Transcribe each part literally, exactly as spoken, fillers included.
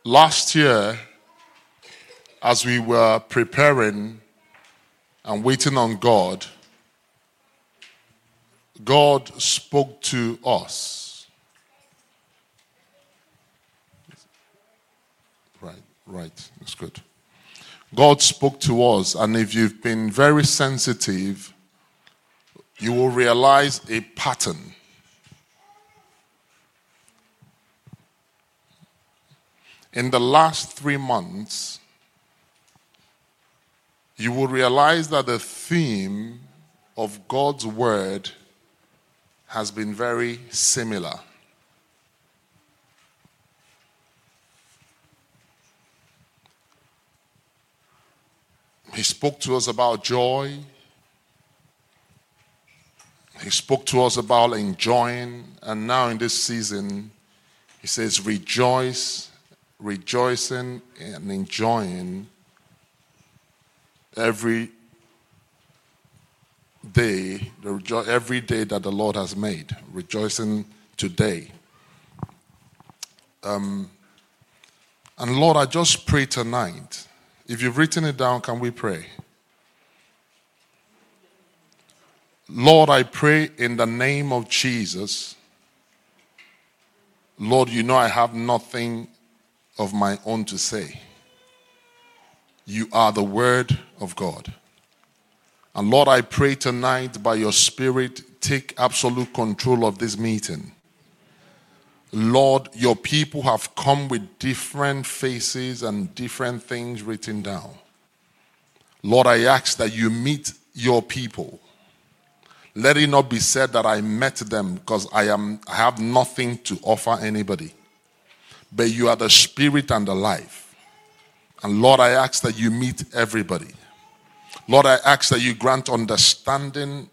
Last year, as we were preparing and waiting on God, God spoke to us. Right, right, that's good. God spoke to us, and if you've been very sensitive, you will realize a pattern. In the last three months, you will realize that the theme of God's word has been very similar. He spoke to us about joy. He spoke to us about enjoying. And now in this season, he says rejoice, rejoicing and enjoying every day, every day that the Lord has made. Rejoicing today. Um, and Lord, I just pray tonight. If you've written it down, can we pray? Lord, I pray in the name of Jesus. Lord, you know I have nothing of my own to say. You are the word of God. And Lord, I pray tonight by your Spirit, take absolute control of this meeting. Lord, your people have come with different faces and different things written down. Lord, I ask that you meet your people. Let it not be said that I met them because I am I have nothing to offer anybody. But you are the Spirit and the life. And Lord, I ask that you meet everybody. Lord, I ask that you grant understanding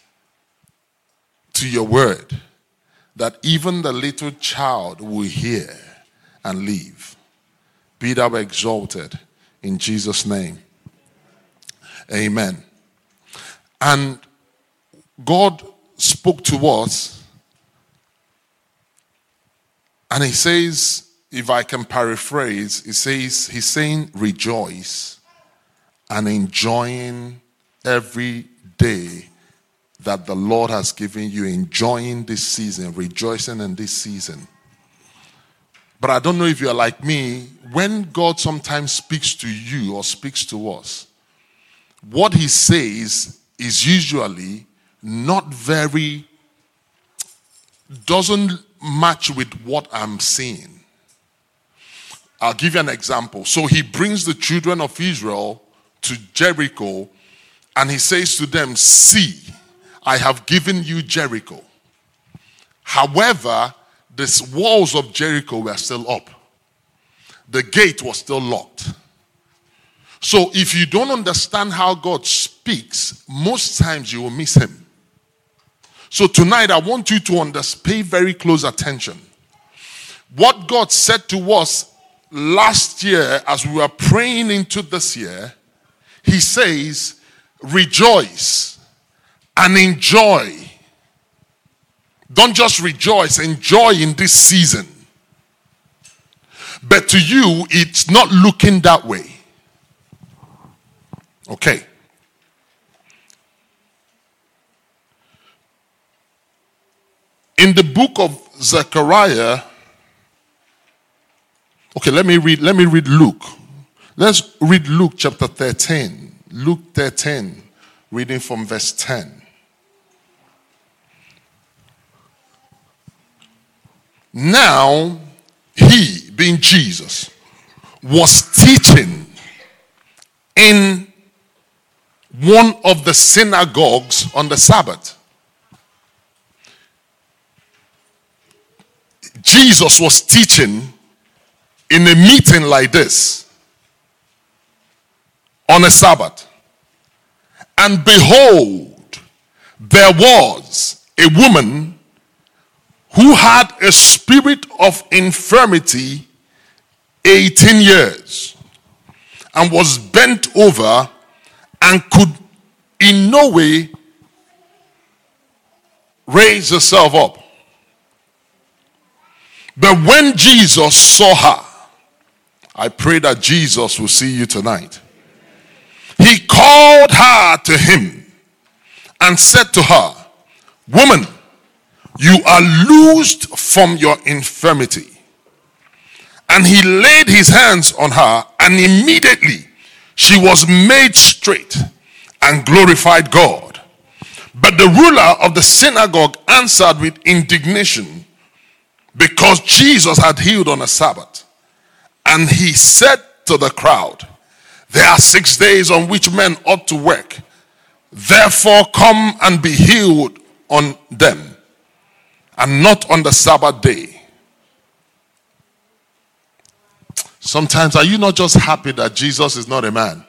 to your word, that even the little child will hear and live. Be thou exalted in Jesus' name. Amen. And God spoke to us, and he says, if I can paraphrase, he says, he's saying rejoice and enjoying every day that the Lord has given you, enjoying this season, rejoicing in this season. But I don't know if you're like me, when God sometimes speaks to you or speaks to us, what he says is usually not very, doesn't match with what I'm seeing. I'll give you an example. So he brings the children of Israel to Jericho, and he says to them, see, I have given you Jericho. However, the walls of Jericho were still up. The gate was still locked. So if you don't understand how God speaks, most times you will miss him. So tonight I want you to understand, pay very close attention. What God said to us last year as we were praying into this year, he says, rejoice and enjoy. Don't just rejoice, enjoy in this season. But to you, it's not looking that way. Okay. In the book of Zechariah, okay, let me read, let me read Luke. Let's read Luke chapter thirteen. Luke thirteen, reading from verse ten. Now, he, being Jesus, was teaching in one of the synagogues on the Sabbath. Jesus was teaching in a meeting like this on a Sabbath. And behold, there was a woman who had a spirit of infirmity eighteen years and was bent over and could in no way raise herself up. But when Jesus saw her, I pray that Jesus will see you tonight. He called her to him and said to her, "Woman, you are loosed from your infirmity." And he laid his hands on her, and immediately she was made straight and glorified God. But the ruler of the synagogue answered with indignation because Jesus had healed on a Sabbath. And he said to the crowd, "There are six days on which men ought to work. Therefore come and be healed on them, and not on the Sabbath day." Sometimes, are you not just happy that Jesus is not a man?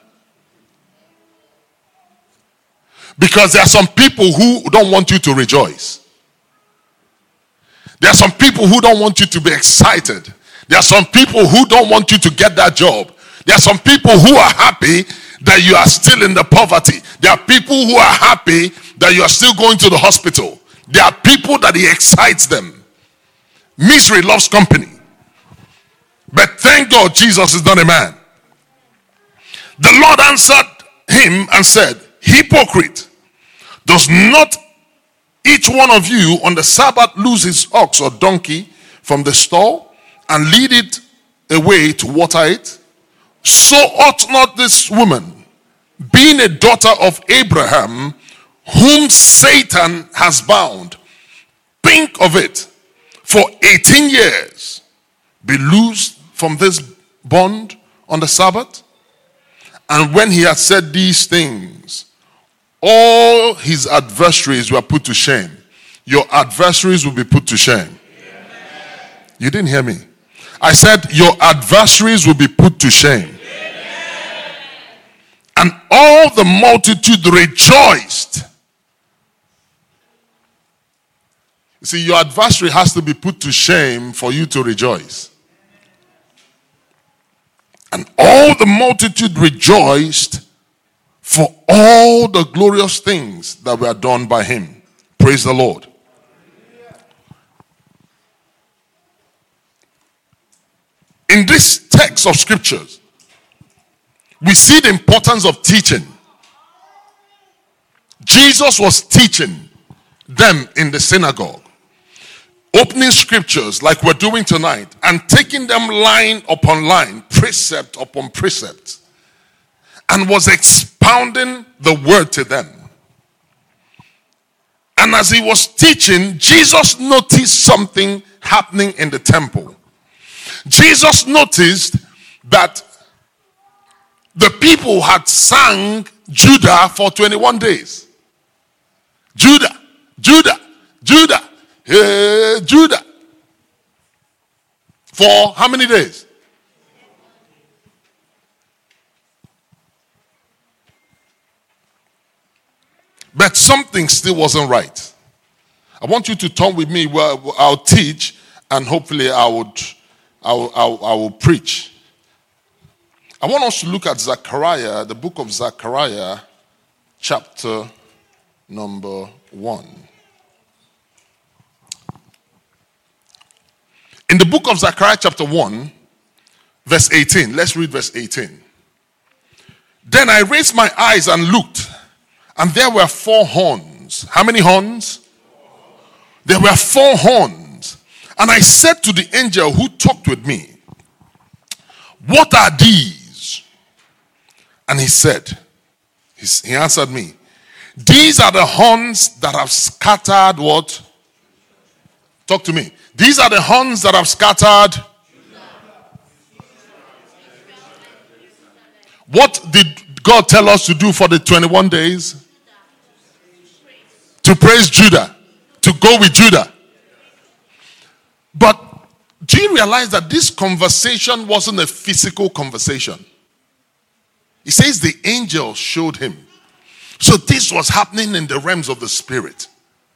Because there are some people who don't want you to rejoice. There are some people who don't want you to be excited. There are some people who don't want you to get that job. There are some people who are happy that you are still in the poverty. There are people who are happy that you are still going to the hospital. There are people that he excites them. Misery loves company. But thank God Jesus is not a man. The Lord answered him and said, "Hypocrite, does not each one of you on the Sabbath loose his ox or donkey from the stall and lead it away to water it? So ought not this woman, being a daughter of Abraham, whom Satan has bound, think of it, for eighteen years, be loosed from this bond on the Sabbath?" And when he had said these things, all his adversaries were put to shame. Your adversaries will be put to shame. Amen. You didn't hear me. I said your adversaries will be put to shame. Amen. And all the multitude rejoiced. You see, your adversary has to be put to shame for you to rejoice. And all the multitude rejoiced for all the glorious things that were done by him. Praise the Lord. In this text of scriptures, we see the importance of teaching. Jesus was teaching them in the synagogue, opening scriptures like we're doing tonight and taking them line upon line, precept upon precept, and was expounding the word to them. And as he was teaching, Jesus noticed something happening in the temple. Jesus noticed that the people had sung Judah for twenty-one days. Judah, Judah, Judah, hey, Judah. For how many days? But something still wasn't right. I want you to turn with me where I'll teach, and hopefully I would I will, I will, I will preach. I want us to look at Zechariah, the book of Zechariah, chapter number one. In the book of Zechariah, chapter one, verse eighteen. Let's read verse eighteen. Then I raised my eyes and looked, and there were four horns. How many horns? There were four horns. And I said to the angel who talked with me, "What are these?" And he said, he answered me, "These are the horns that have scattered" what? Talk to me. These are the horns that have scattered. What did God tell us to do for the twenty-one days? To praise Judah. To go with Judah. But do you realize that this conversation wasn't a physical conversation? He says the angel showed him. So this was happening in the realms of the spirit.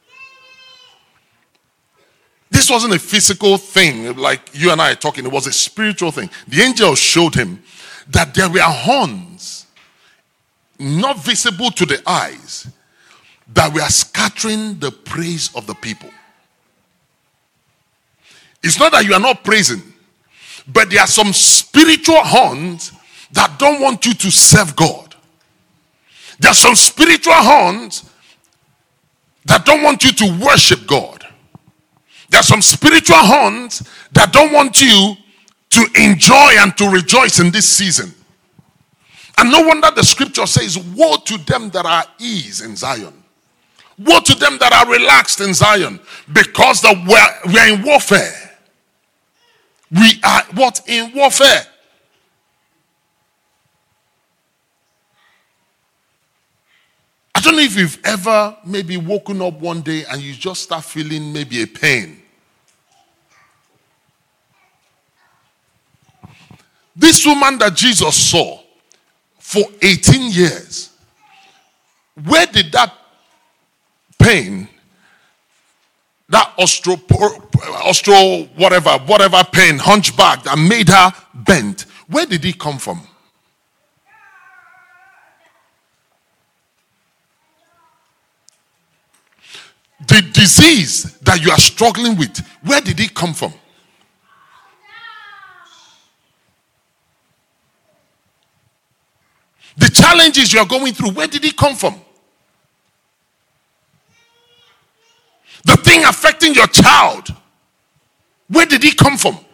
This wasn't a physical thing like you and I are talking. It was a spiritual thing. The angel showed him that there were horns, not visible to the eyes, that were scattering the praise of the people. It's not that you are not praising, But there are some spiritual horns that don't want you to serve God. There are some spiritual horns that don't want you to worship God. There are some spiritual horns that don't want you to enjoy and to rejoice in this season. And no wonder the scripture says, woe to them that are ease in Zion. Woe to them that are relaxed in Zion, because the, we're, we're in warfare. We are what? In warfare. I don't know if you've ever maybe woken up one day and you just start feeling maybe a pain. This woman that Jesus saw for eighteen years, where did that pain, that ostro, ostro whatever, whatever pain, hunchback that made her bent, where did it come from? The disease that you are struggling with, where did it come from? The challenges you are going through, where did it come from? The thing affecting your child, where did it come from?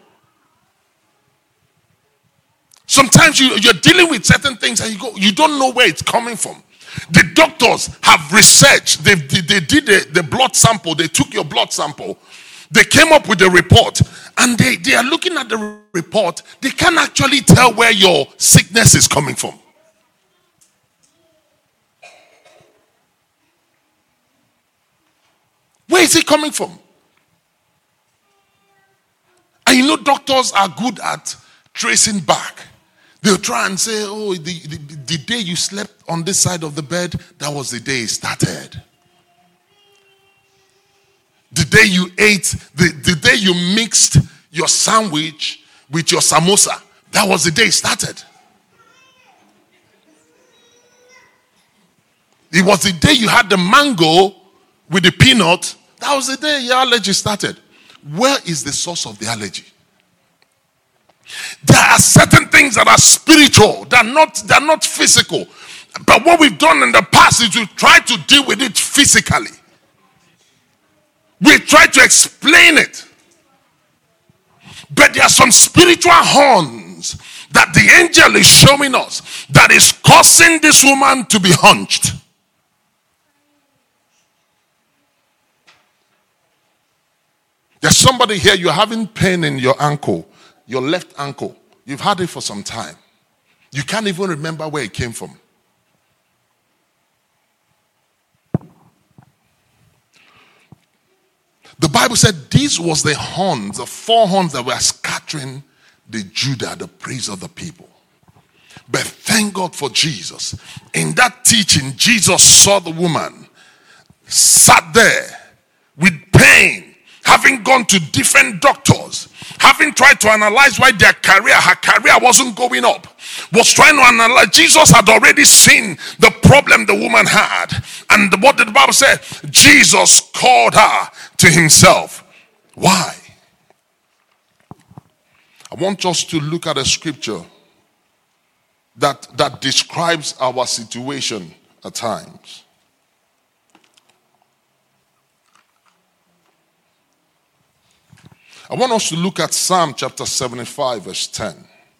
Sometimes you, you're dealing with certain things and you go, you don't know where it's coming from. The doctors have researched. They, they, they did the, the blood sample. They took your blood sample. They came up with a report. And they, they are looking at the report. They can't actually tell where your sickness is coming from. Where is it coming from? And you know, doctors are good at tracing back. They'll try and say, oh, the, the, the day you slept on this side of the bed, that was the day it started. The day you ate, the, the day you mixed your sandwich with your samosa, that was the day it started. It was the day you had the mango with the peanut, that was the day your allergy started. Where is the source of the allergy? There are certain things that are spiritual, they're not, they're not physical. But what we've done in the past is we've tried to deal with it physically. We try to explain it. But there are some spiritual horns that the angel is showing us that is causing this woman to be hunched. There's somebody here, you're having pain in your ankle, your left ankle. You've had it for some time. You can't even remember where it came from. The Bible said this was the horns, the four horns that were scattering the Judah, the praise of the people. But thank God for Jesus. In that teaching, Jesus saw the woman sat there with pain, having gone to different doctors, having tried to analyze why their career, her career wasn't going up, was trying to analyze. Jesus had already seen the problem the woman had. And what did the Bible say? Jesus called her to himself. Why? I want us to look at a scripture that, that describes our situation at times. I want us to look at Psalm chapter seventy-five, verse ten.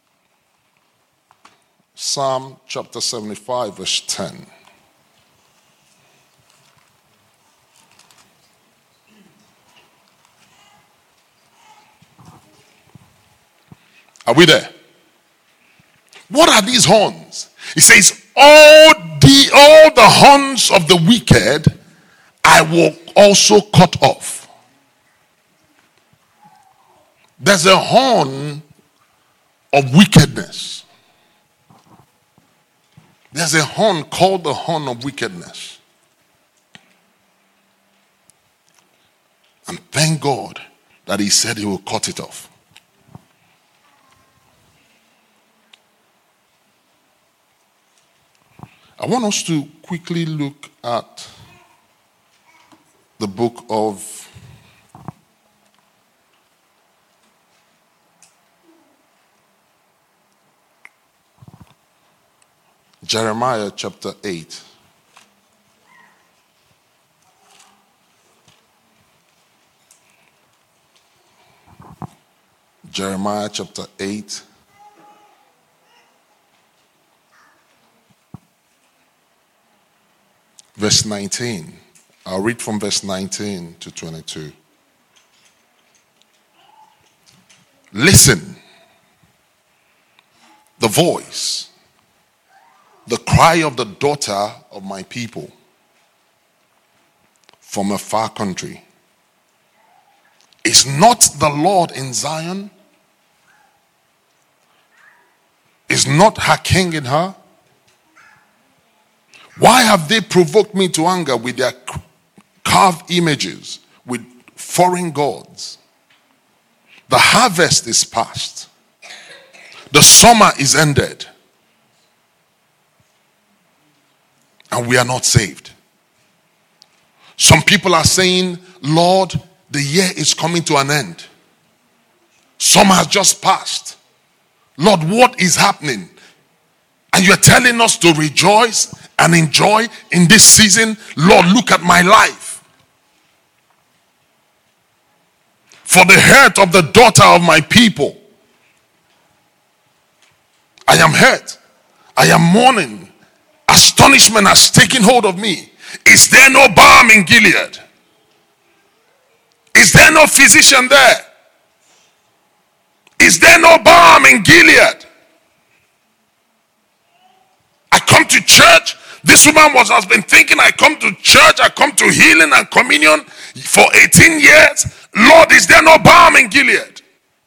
Psalm chapter seventy-five, verse ten. Are we there? What are these horns? It says, all the, all the horns of the wicked I will also cut off. There's a horn of wickedness. There's a horn called the horn of wickedness. And thank God that he said he will cut it off. I want us to quickly look at the book of Jeremiah chapter eight. Jeremiah chapter eight. Verse nineteen. I'll read from verse nineteen to twenty-two. Listen, the voice, the cry of the daughter of my people from a far country. Is not the Lord in Zion? Is not her king in her? Why have they provoked me to anger with their carved images, with foreign gods? The harvest is past. The summer is ended. And we are not saved. Some people are saying, Lord, the year is coming to an end. Summer has just passed. Lord, what is happening? And you're telling us to rejoice and enjoy in this season. Lord, look at my life. For the hurt of the daughter of my people, I am hurt. I am mourning. Astonishment has taken hold of me. Is there no balm in Gilead? Is there no physician there? Is there no balm in Gilead? I come to church. This woman was has been thinking, I come to church, I come to healing and communion for eighteen years. Lord, is there no balm in Gilead?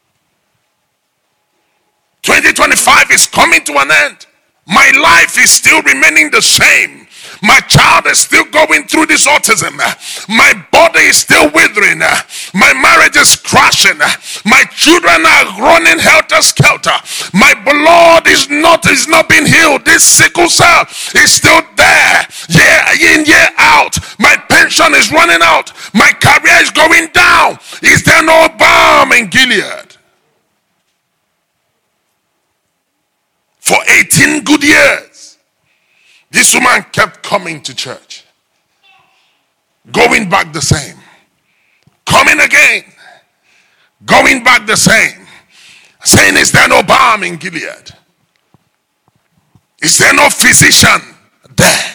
twenty twenty-five is coming to an end. My life is still remaining the same. My child is still going through this autism. My body is still withering. My marriage is crashing. My children are running helter-skelter. My blood is not, is not being healed. This sickle cell is still there. Year in, year out. My pension is running out. My career is going down. Is there no balm in Gilead? For eighteen good years, this woman kept coming to church. Going back the same. Coming again. Going back the same. Saying, is there no balm in Gilead? Is there no physician there?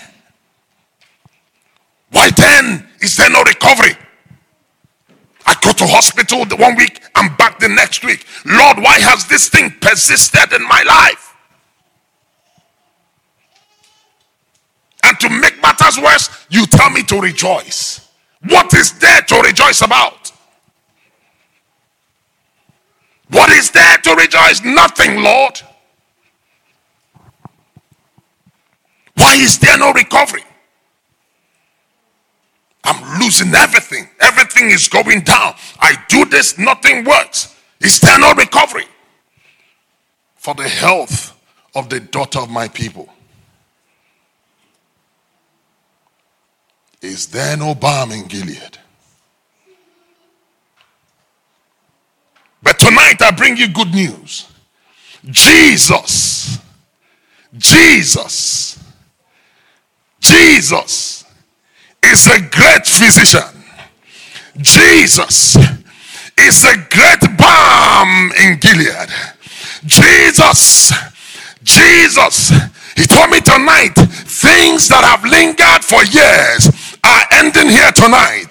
Why then is there no recovery? I go to hospital the one week, I'm back the next week. Lord, why has this thing persisted in my life? And to make matters worse, you tell me to rejoice. What is there to rejoice about? What is there to rejoice? Nothing, Lord. Why is there no recovery? I'm losing everything. Everything is going down. I do this, nothing works. Is there no recovery? For the health of the daughter of my people. Is there no balm in Gilead? But tonight I bring you good news. Jesus, Jesus, Jesus is a great physician. Jesus is a great balm in Gilead. Jesus, Jesus, he told me tonight, things that have lingered for years are ending here tonight.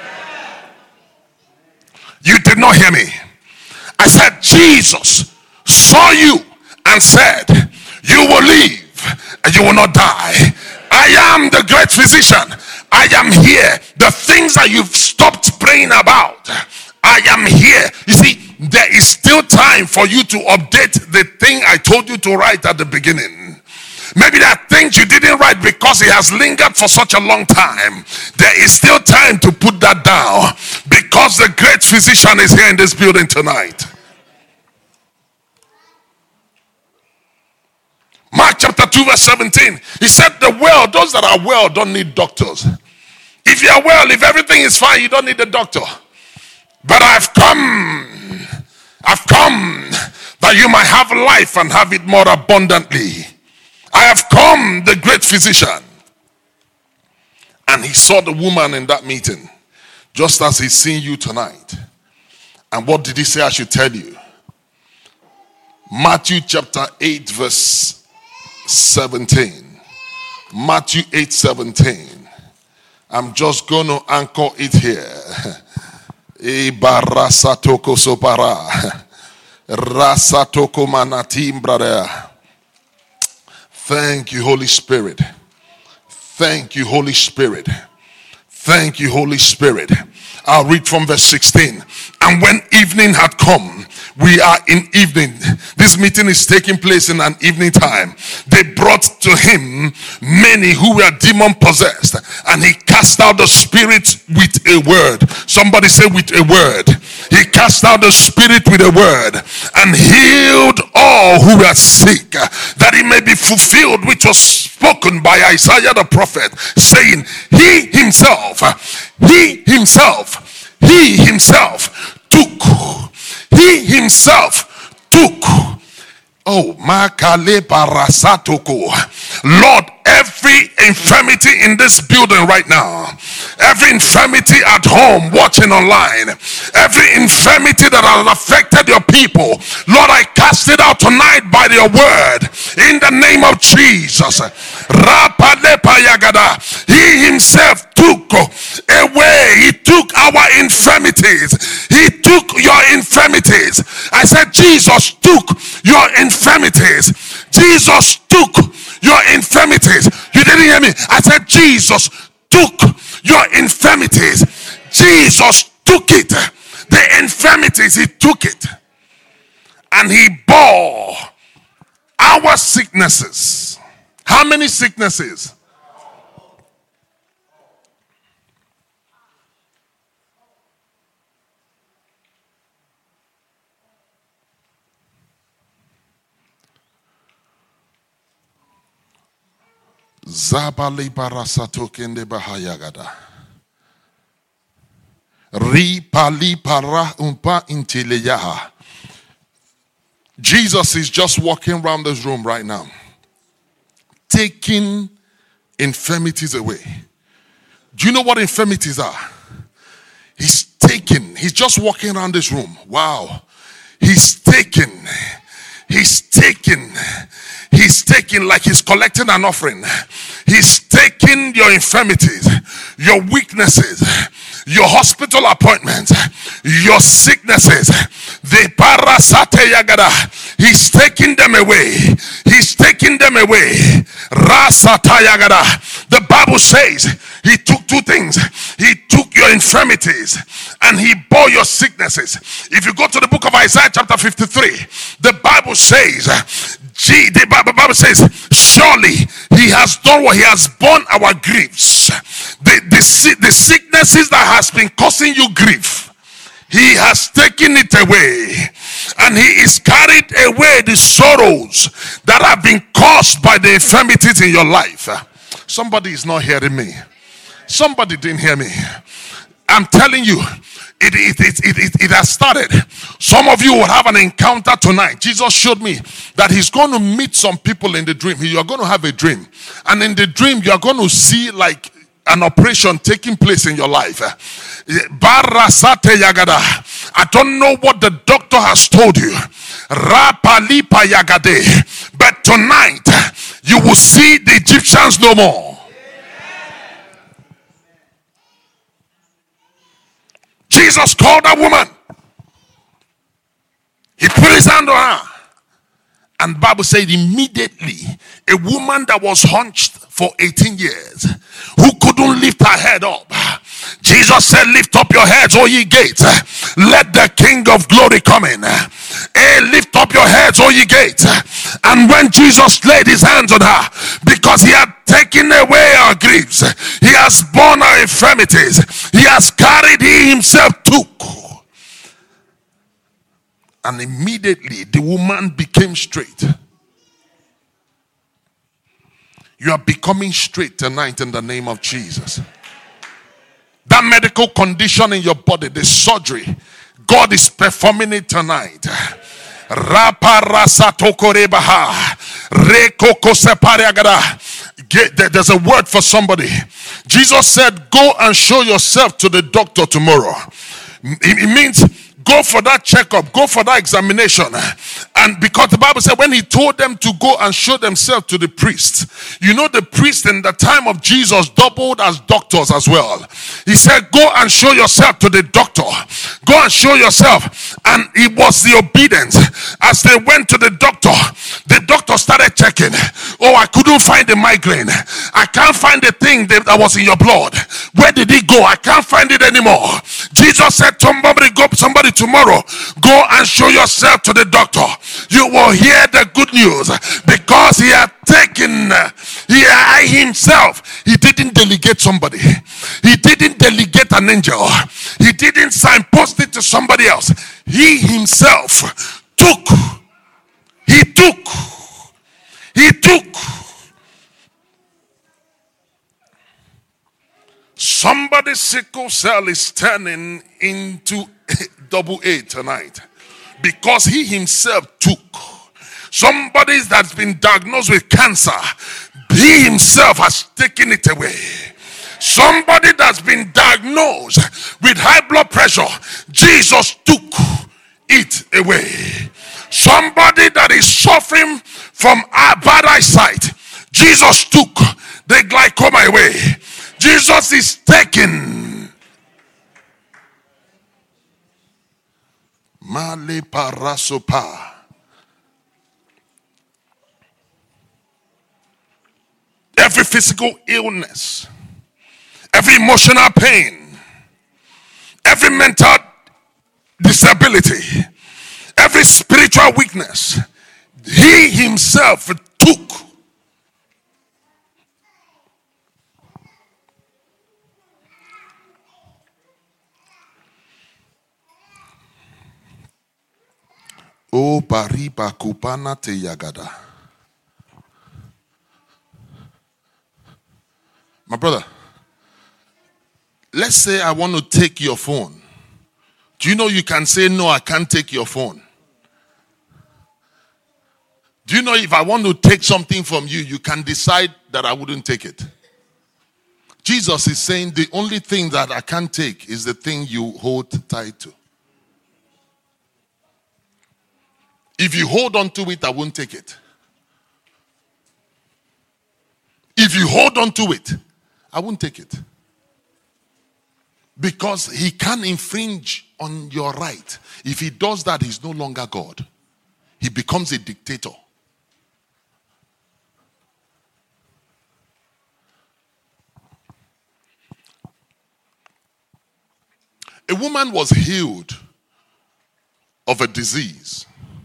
You did not hear me. I said, Jesus saw you and said, you will live and you will not die. I am the great physician. I am here. The things that you've stopped praying about, I am here. You see, there is still time for you to update the thing I told you to write at the beginning. Maybe there are things you didn't write because it has lingered for such a long time. There is still time to put that down because the great physician is here in this building tonight. Mark chapter two verse seventeen. He said the well, those that are well don't need doctors. If you are well, if everything is fine, you don't need a doctor. But I've come, I've come that you might have life and have it more abundantly. I have come, the great physician. And he saw the woman in that meeting, just as he's seeing you tonight. And what did he say I should tell you? Matthew chapter eight, verse seventeen. Matthew eight, seventeen. I'm just going to anchor it here. Ibarasatoko sopara. Rasatoko manatim, brother. Thank you, Holy Spirit. Thank you, Holy Spirit. Thank you, Holy Spirit. I'll read from verse sixteen. And when evening had come, we are in evening. This meeting is taking place in an evening time. They brought to him many who were demon possessed, and he cast out the spirits with a word. Somebody say, with a word. He cast out the spirit with a word and healed all who were sick, that it may be fulfilled which was spoken by Isaiah the prophet, saying, he himself, he himself, he himself took, he himself took, oh, Makale Parasatoko, Lord, every infirmity in this building right now, every infirmity at home, watching online, every infirmity that has affected your people, Lord, I cast it out tonight by your word in the name of Jesus. He himself took away, he took our infirmities, he took your infirmities. I said Jesus took your infirmities. Jesus took your infirmities. You didn't hear me. I said Jesus took your infirmities. Jesus took it. The infirmities, he took it. And he bore our sicknesses. How many sicknesses? Zabali barasato kende bahayagada. Ri pali para umpa intileyaha. Jesus is just walking around this room right now, taking infirmities away. Do you know what infirmities are? He's taking, he's just walking around this room. Wow. He's taking, he's taking, he's taking like he's collecting an offering. He's taking your infirmities, your weaknesses, your hospital appointments, your sicknesses. The parasate yagada. He's taking them away. He's taking them away. Rasata yagada. The Bible says he took two things. He took your infirmities and he bore your sicknesses. If you go to the book of Isaiah chapter fifty-three, the Bible says, Gee, the Bible says, surely he has done what he has borne our griefs. The, the, the sicknesses that has been causing you grief, he has taken it away. And he is carried away the sorrows that have been caused by the infirmities in your life. Somebody is not hearing me. Somebody didn't hear me. I'm telling you, It, it, it, it, it, it has started. Some of you will have an encounter tonight. Jesus showed me that he's going to meet some people in the dream. You are going to have a dream. And in the dream, you are going to see like an operation taking place in your life. Barasate yagada. I don't know what the doctor has told you. Rapalipa yagade. But tonight, you will see the Egyptians no more. Jesus called a woman. He put his hand on her. And the Bible said immediately, a woman that was hunched for eighteen years, who couldn't lift her head up. Jesus said, lift up your heads, O ye gates. Let the King of glory come in. Hey, lift up your heads, O ye gates. And when Jesus laid his hands on her, because he had taken away our griefs, he has borne our infirmities, he has carried, he himself took. And immediately the woman became straight. You are becoming straight tonight in the name of Jesus. That medical condition in your body, the surgery, God is performing it tonight. Get, there's a word for somebody. Jesus said, go and show yourself to the doctor tomorrow. It, it means go for that checkup, go for that examination. And because the Bible said when he told them to go and show themselves to the priest, you know the priest in the time of Jesus doubled as doctors as well. He said, go and show yourself to the doctor. Go and show yourself. And it was the obedience. As they went to the doctor, the doctor started checking. Oh, I couldn't find the migraine. I can't find the thing that was in your blood. Where did it go? I can't find it anymore. Jesus said, somebody go, somebody tomorrow, go and show yourself to the doctor. You will hear the good news because he had taken, he himself, he didn't delegate somebody. He didn't delegate an angel. He didn't signpost it to somebody else. He himself took, he took, he took. Somebody's sickle cell is turning into double A tonight because he himself took. Somebody that's been diagnosed with cancer, he himself has taken it away. Somebody that's been diagnosed with high blood pressure, Jesus took it away. Somebody that is suffering from bad eyesight, Jesus took the glaucoma away. Jesus is taking. Male parasopa. Every physical illness, every emotional pain, every mental disability, every spiritual weakness, he himself took. O pariba kupana te yagada. My brother, let's say I want to take your phone. Do you know you can say, no, I can't take your phone? Do you know if I want to take something from you, you can decide that I wouldn't take it? Jesus is saying the only thing that I can't take is the thing you hold tight to. If you hold on to it, I won't take it. If you hold on to it, I won't take it. Because he can infringe on your right. If he does that, he's no longer God. He becomes a dictator. A woman was healed of a disease.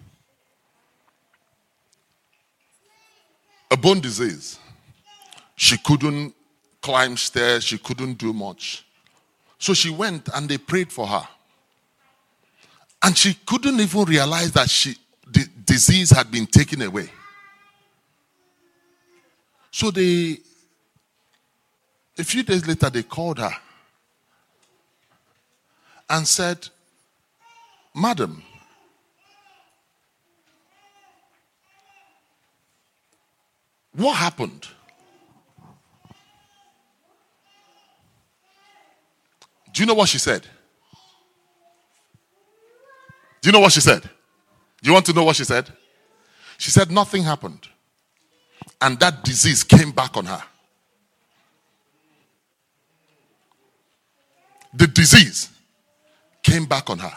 A bone disease. She couldn't climb stairs. She couldn't do much. So she went and they prayed for her. And she couldn't even realize that she, the disease had been taken away. So they, a few days later, they called her and said, Madam, what happened? Do you know what she said? Do you know what she said? Do you want to know what she said? She said nothing happened. And that disease came back on her. The disease came back on her.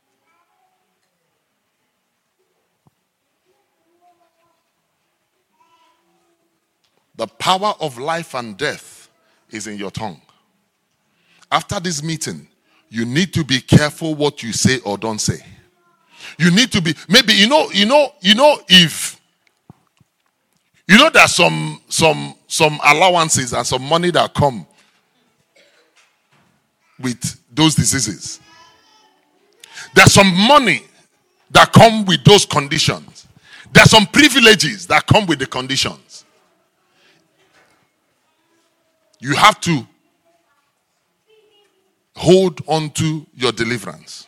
The power of life and death is in your tongue. After this meeting, you need to be careful what you say or don't say. You need to be, maybe, you know, you know, you know, if, you know, there's some, some, some allowances and some money that come with those diseases. There's some money that come with those conditions. There's some privileges that come with the conditions. You have to hold on to your deliverance.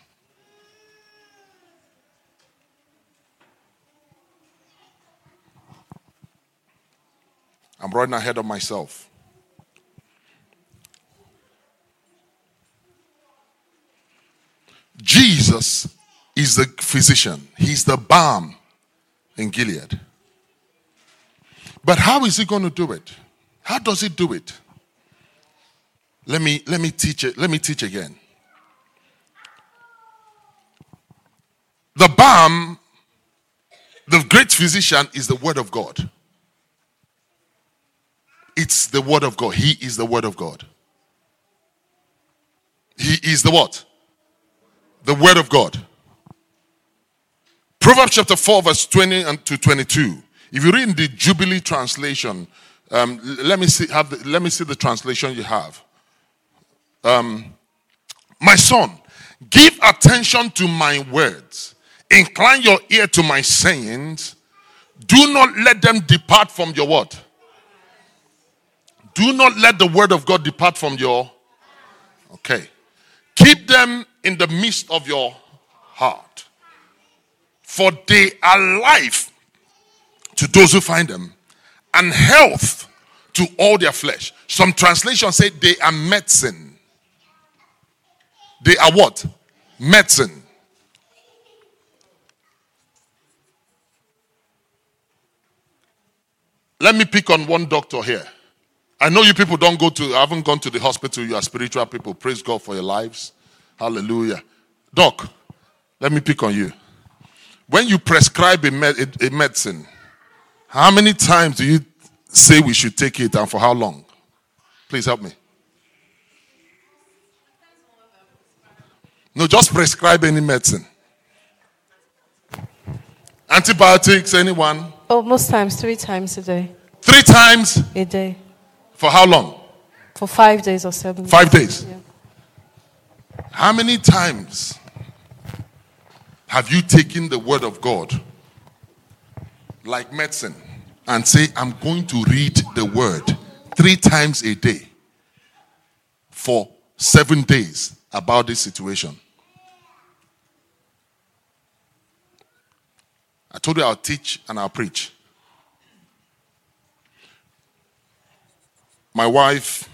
I'm running ahead of myself. Jesus is the physician. He's the balm in Gilead. But how is he going to do it? How does he do it? Let me let me teach it. Let me teach again. The balm, the great physician, is the word of God. It's the word of God. He is the word of God. He is the what? The word of God. Proverbs chapter four, verse twenty and to twenty-two. If you read in the Jubilee translation, um, let me see. Have the, let me see the translation you have. Um, my son, give attention to my words. Incline your ear to my sayings. Do not let them depart from your what? Do not let the word of God depart from your. Okay. Keep them in the midst of your heart. For they are life to those who find them, and health to all their flesh. Some translations say they are medicine. They are what? Medicine. Let me pick on one doctor here. I know you people don't go to, I haven't gone to the hospital. You are spiritual people. Praise God for your lives. Hallelujah. Doc, let me pick on you. When you prescribe a, med- a medicine, how many times do you say we should take it and for how long? Please help me. No, just prescribe any medicine. Antibiotics, anyone? Oh, most times, three times a day. Three times? A day. For how long? For five days or seven days. Five days? Yeah. How many times have you taken the word of God like medicine and say, I'm going to read the word three times a day for seven days about this situation? I told you I'll teach and I'll preach. My wife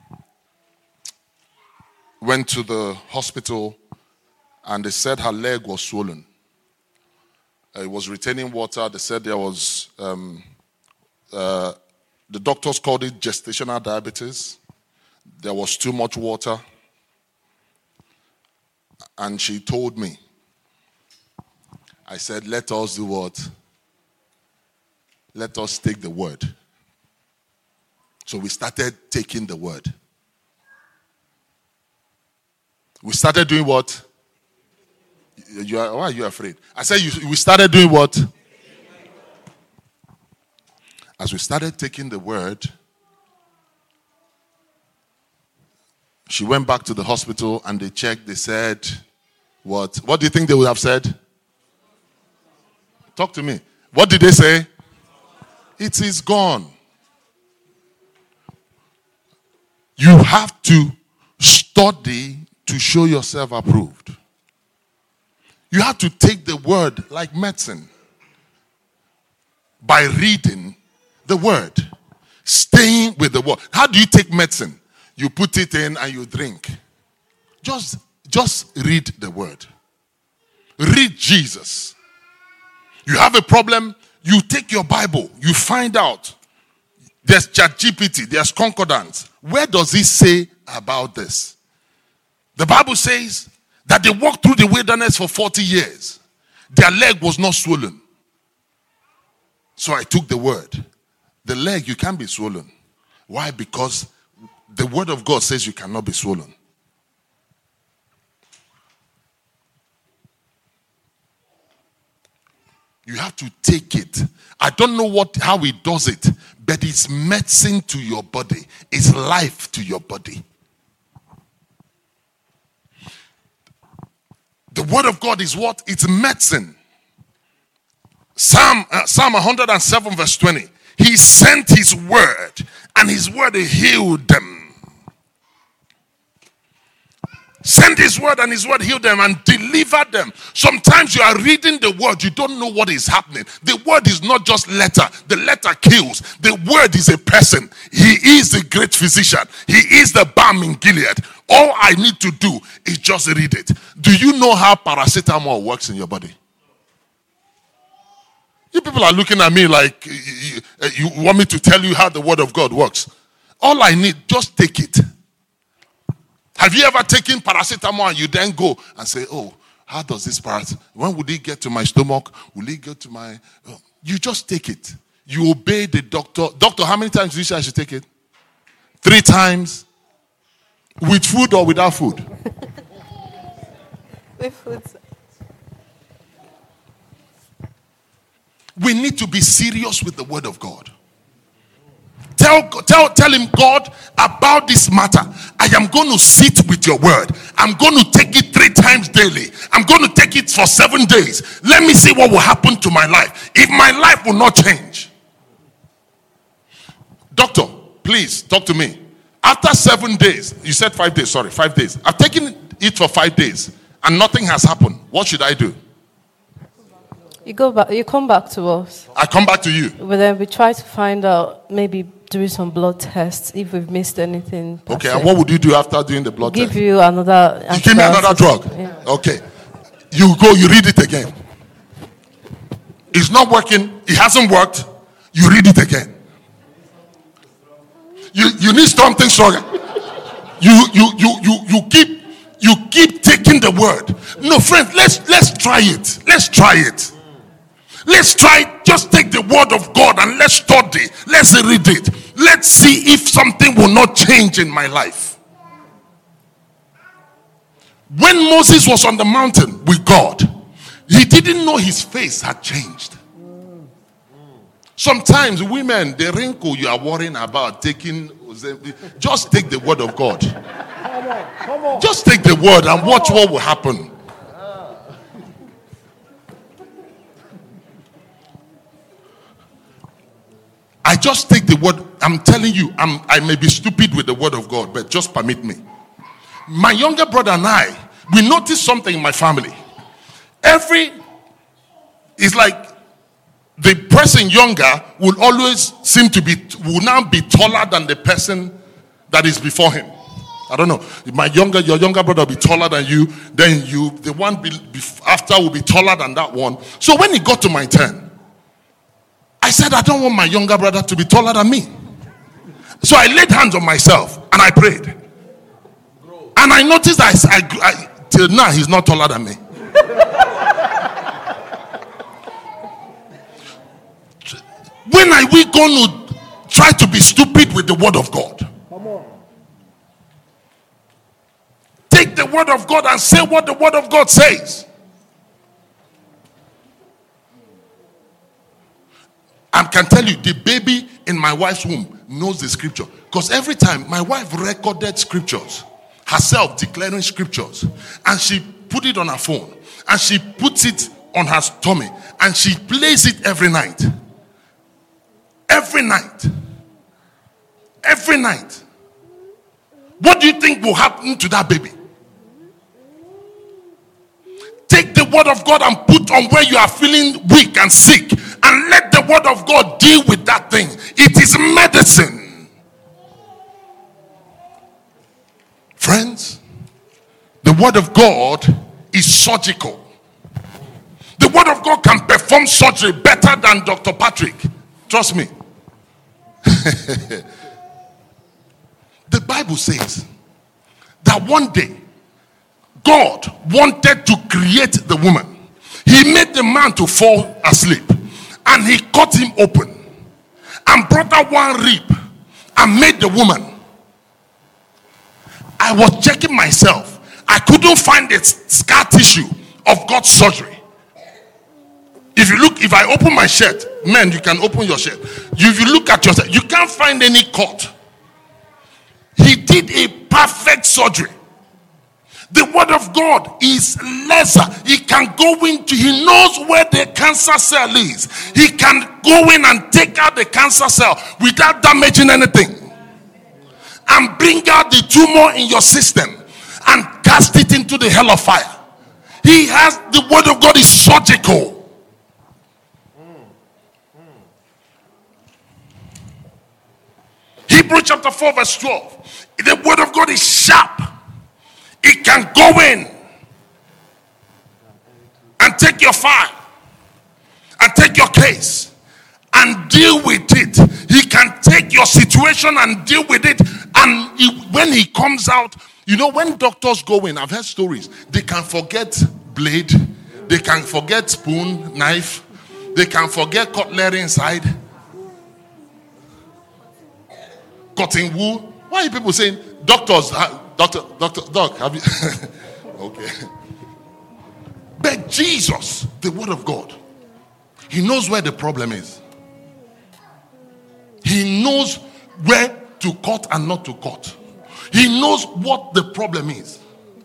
went to the hospital and they said her leg was swollen. Uh, it was retaining water. They said there was, um, uh, the doctors called it gestational diabetes. There was too much water. And she told me, I said, let us do what? Let us take the word. So we started taking the word. We started doing what? You are, why are you afraid? I said you, we started doing what? As we started taking the word, she went back to the hospital and they checked. They said, what? What do you think they would have said? Talk to me. What did they say? It is gone. You have to study to show yourself approved. You have to take the word like medicine by reading the word, staying with the word. How do you take medicine? You put it in and you drink. Just, just read the word. Read Jesus. You have a problem, you take your Bible, you find out. There's ChatGPT, there's concordance. Where does it say about this? The Bible says that they walked through the wilderness for forty years. Their leg was not swollen. So I took the word. The leg, you can't be swollen. Why? Because the word of God says you cannot be swollen. You have to take it. I don't know what how he does it, but it's medicine to your body. It's life to your body. The word of God is what? It's medicine. Psalm, uh, Psalm one hundred seven verse twenty. He sent his word and his word healed them. Send his word and his word heal them and deliver them. Sometimes you are reading the word, you don't know what is happening. The word is not just letter. The letter kills. The word is a person. He is the great physician. He is the balm in Gilead. All I need to do is just read it. Do you know how paracetamol works in your body? You people are looking at me like you, you want me to tell you how the word of God works. All I need, just take it. Have you ever taken paracetamol and you then go and say, oh, how does this paracetamol, when will it get to my stomach? Will it get to my, oh. You just take it. You obey the doctor. Doctor, how many times do you say I should take it? Three times. With food or without food? With food. We need to be serious with the word of God. Tell, tell, tell him, God, about this matter. I am going to sit with your word. I'm going to take it three times daily. I'm going to take it for seven days. Let me see what will happen to my life. If my life will not change. Doctor, please talk to me. After seven days, you said five days, sorry, five days. I've taken it for five days and nothing has happened. What should I do? You go back. You come back to us. I come back to you. But then we try to find out, maybe doing some blood tests if we've missed anything. Okay, and what would you do after doing the blood Give test? you another. You give me another drug. Yeah. Okay, you go. You read it again. It's not working. It hasn't worked. You read it again. You you need something stronger. You you you you you keep you keep taking the word. No, friend. Let's let's try it. Let's try it. Let's try, just take the word of God and let's study. Let's read it. Let's see if something will not change in my life. When Moses was on the mountain with God, he didn't know his face had changed. Sometimes women, the wrinkle you are worrying about taking, just take the word of God. Come on, come on. Just take the word and watch what will happen. I just take the word. I'm telling you, I'm, I may be stupid with the word of God, but just permit me. My younger brother and I, we noticed something in my family. Every, it's like the person younger will always seem to be, will now be taller than the person that is before him. I don't know. My younger, your younger brother will be taller than you. Then you, the one be, be, after will be taller than that one. So when it got to my turn, I said, I don't want my younger brother to be taller than me. So I laid hands on myself and I prayed. And I noticed that I, I, I, till now he's not taller than me. When are we going to try to be stupid with the word of God? Come on. Take the word of God and say what the word of God says. I can tell you, the baby in my wife's womb knows the scripture. Because every time my wife recorded scriptures, herself declaring scriptures, and she put it on her phone, and she puts it on her tummy, and she plays it every night. Every night. Every night. What do you think will happen to that baby? Take the word of God and put on where you are feeling weak and sick, and let the word of God deal with that thing. It is medicine. Friends, the word of God is surgical. The word of God can perform surgery better than Doctor Patrick. Trust me. The Bible says that one day God wanted to create the woman. He made the man to fall asleep, and he cut him open and brought out one rib and made the woman. I was checking myself. I couldn't find the scar tissue of God's surgery. If you look, if I open my shirt, men, you can open your shirt. If you look at yourself, you can't find any cut. He did a perfect surgery. The word of God is lesser. He can go into, he knows where the cancer cell is. He can go in and take out the cancer cell without damaging anything, and bring out the tumor in your system and cast it into the hell of fire. He has, the word of God is surgical. Hebrews chapter four verse twelve. The word of God is sharp. It can go in and take your file and take your case and deal with it. He can take your situation and deal with it. And he, when he comes out, you know, when doctors go in, I've heard stories, they can forget blade, they can forget spoon, knife, they can forget cutlery inside, cutting wool. Why are people saying, doctors, uh, doctor, doctor, doc, have you? Okay. But Jesus, the word of God, he knows where the problem is. He knows where to cut and not to cut. He knows what the problem is.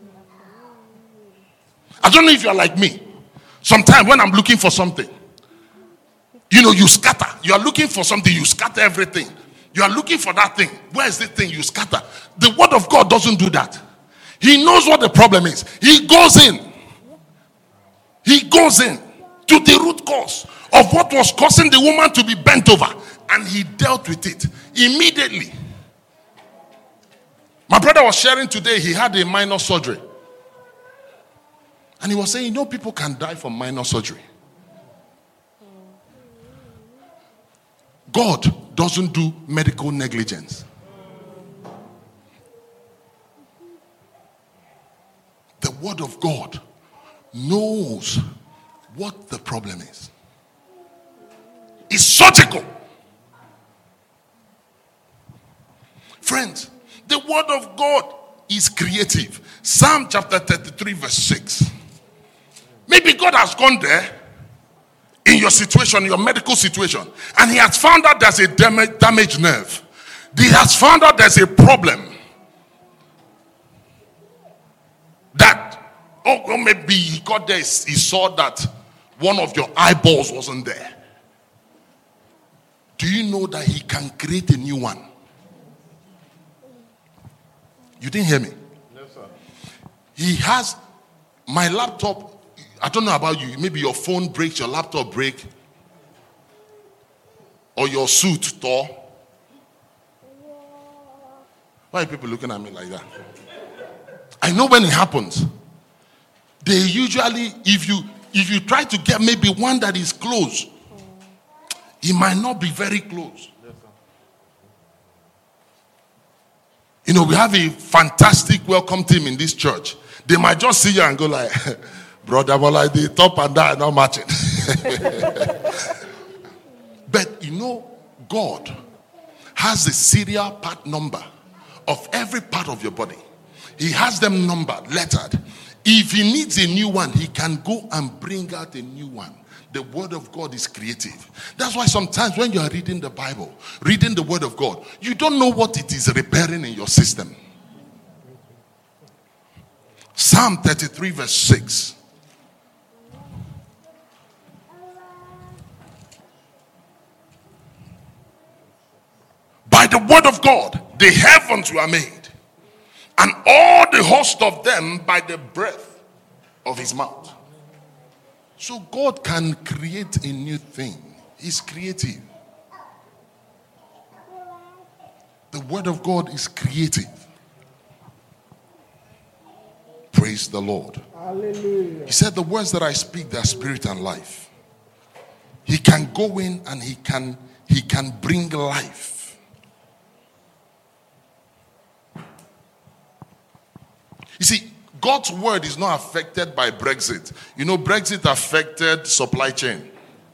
I don't know if you're like me. Sometimes when I'm looking for something, you know, you scatter. You are looking for something, you scatter everything. You are looking for that thing. Where is the thing? You scatter. The word of God doesn't do that. He knows what the problem is. He goes in. He goes in to the root cause of what was causing the woman to be bent over. And he dealt with it immediately. My brother was sharing today, he had a minor surgery. And he was saying, you know, people can die from minor surgery. God doesn't do medical negligence. The word of God knows what the problem is. It's surgical. Friends, the word of God is creative. Psalm chapter thirty-three verse six. Maybe God has gone there in your situation, your medical situation, and he has found out there's a dam- damaged nerve. He has found out there's a problem. That, oh, well, maybe he got there, he saw that one of your eyeballs wasn't there. Do you know that he can create a new one? You didn't hear me? Yes, sir. He has my laptop. I don't know about you. Maybe your phone breaks, your laptop break, or your suit tore. Why are people looking at me like that? I know when it happens. They usually, if you if you try to get maybe one that is close, it might not be very close. You know, we have a fantastic welcome team in this church. They might just see you and go like, brother, but like the top and that are not matching. But you know, God has the serial part number of every part of your body. He has them numbered, lettered. If he needs a new one, he can go and bring out a new one. The word of God is creative. That's why sometimes when you are reading the Bible, reading the word of God, you don't know what it is repairing in your system. Psalm thirty-three verse six. By the word of God, the heavens were made, and all the host of them by the breath of his mouth. So God can create a new thing. He's creative. The word of God is creative. Praise the Lord. Hallelujah. He said, the words that I speak, they are spirit and life. He can go in and he can he can bring life. You see, God's word is not affected by Brexit. You know, Brexit affected supply chain.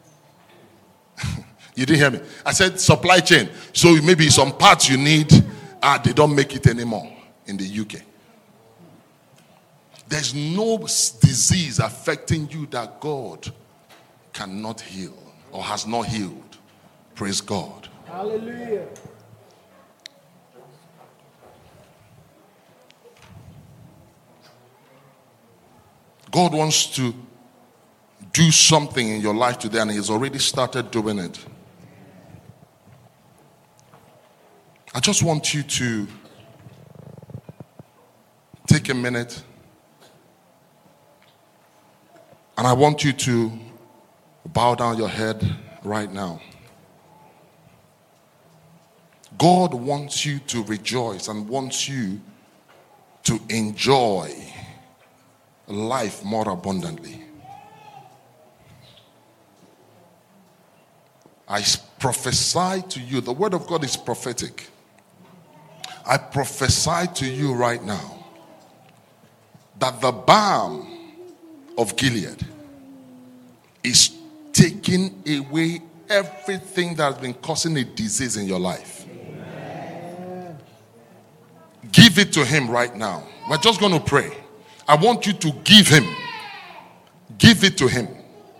You didn't hear me. I said supply chain. So maybe some parts you need, ah, they don't make it anymore in the U K. There's no disease affecting you that God cannot heal or has not healed. Praise God. Hallelujah. God wants to do something in your life today, and he's already started doing it. I just want you to take a minute And I want you to bow down your head right now. God wants you to rejoice and wants you to enjoy life more abundantly. I prophesy to you, the word of God is prophetic. I prophesy to you right now that the balm of Gilead is taking away everything that has been causing a disease in your life. Amen. Give it to him right now. We're just going to pray. I want you to give him. Give it to him.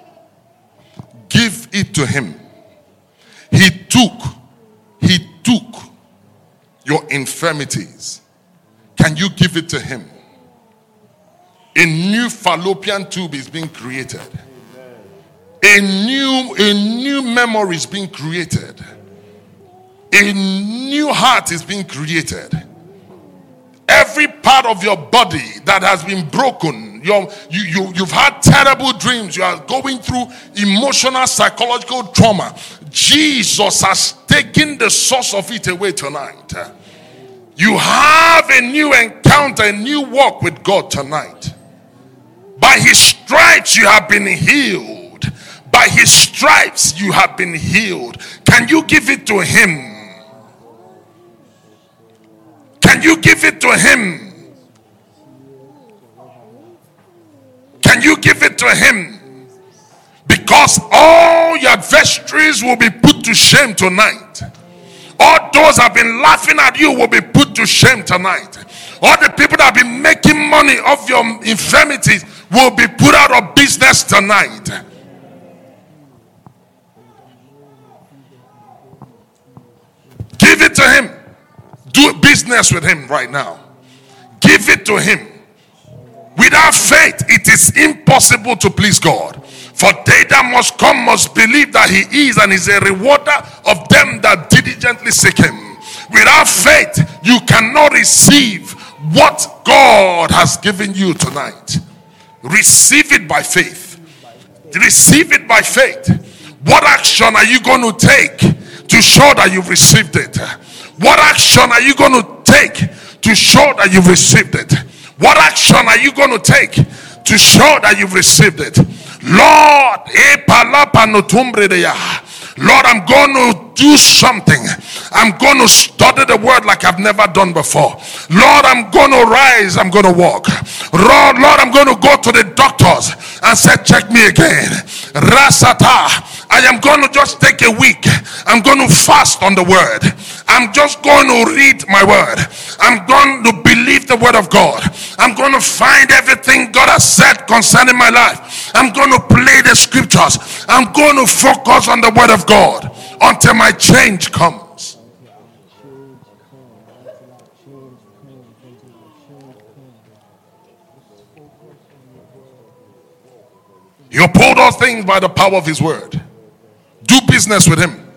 Give it to him. He took, he took your infirmities. Can you give it to him? A new fallopian tube is being created. A new, a new memory is being created. A new heart is being created. Every part of your body that has been broken, you're, you, you, you've had terrible dreams, you are going through emotional, psychological trauma. Jesus has taken the source of it away tonight. You have a new encounter, a new walk with God tonight. By his stripes you have been healed. By his stripes you have been healed. Can you give it to him? Can you give it to him? Can you give it to him? Because all your adversaries will be put to shame tonight. All those that have been laughing at you will be put to shame tonight. All the people that have been making money off your infirmities will be put out of business tonight. Give it to him. Do business with him right now. Give it to him. Without faith, it is impossible to please God. For they that must come must believe that he is and is a rewarder of them that diligently seek him. Without faith, you cannot receive what God has given you tonight. Receive it by faith. Receive it by faith. What action are you going to take to show that you've received it? What action are you going to take to show that you've received it? What action are you going to take to show that you've received it? Lord, Lord, I'm going to do something. I'm going to study the word like I've never done before. Lord, I'm going to rise. I'm going to walk. Lord, Lord, I'm going to go to the doctors and say, check me again. Rasata. I am going to just take a week. I'm going to fast on the word. I'm just going to read my word. I'm going to believe the word of God. I'm going to find everything God has said concerning my life. I'm going to play the scriptures. I'm going to focus on the word of God until my change comes. He uphold all things by the power of his word. Do business with him.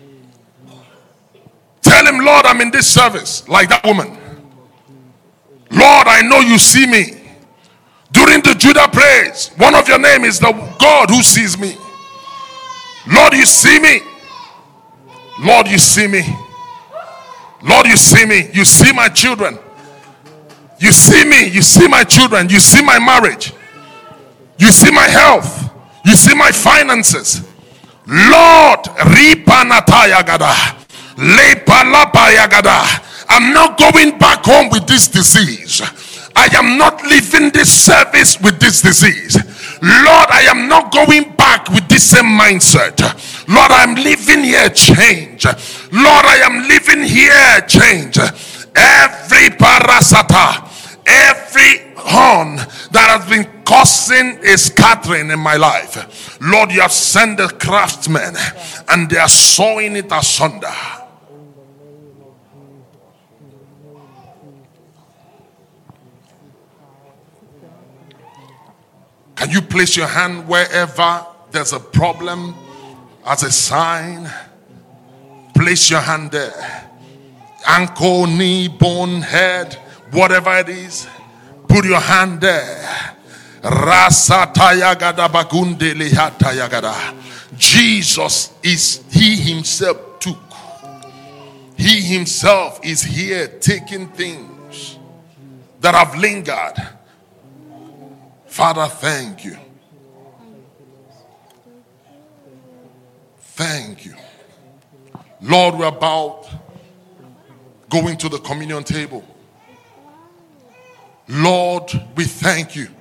Tell him, Lord, I'm in this service like that woman. Lord, I know you see me. During the Judah praise, one of your name is the God who sees me. Lord, you see me. Lord, you see me. Lord, you see me. You see my children. You see me. You see my children. You see my marriage. You see my health. You see my finances. Lord, I'm not going back home with this disease. I am not leaving this service with this disease. Lord, I am not going back with this same mindset. Lord, I'm living here change. Lord, I am living here change. Every parasata, every horn that has been causing a scattering in my life, Lord, you have sent the craftsmen and they are sawing it asunder. Can you place your hand wherever there's a problem as a sign? Place your hand there. Ankle, knee, bone, head, whatever it is. Put your hand there. Rasatayagada bagunde lehatayagada. Jesus is, he himself took. He himself is here taking things that have lingered. Father, thank you. Thank you. Lord, we're about going to the communion table. Lord, we thank you.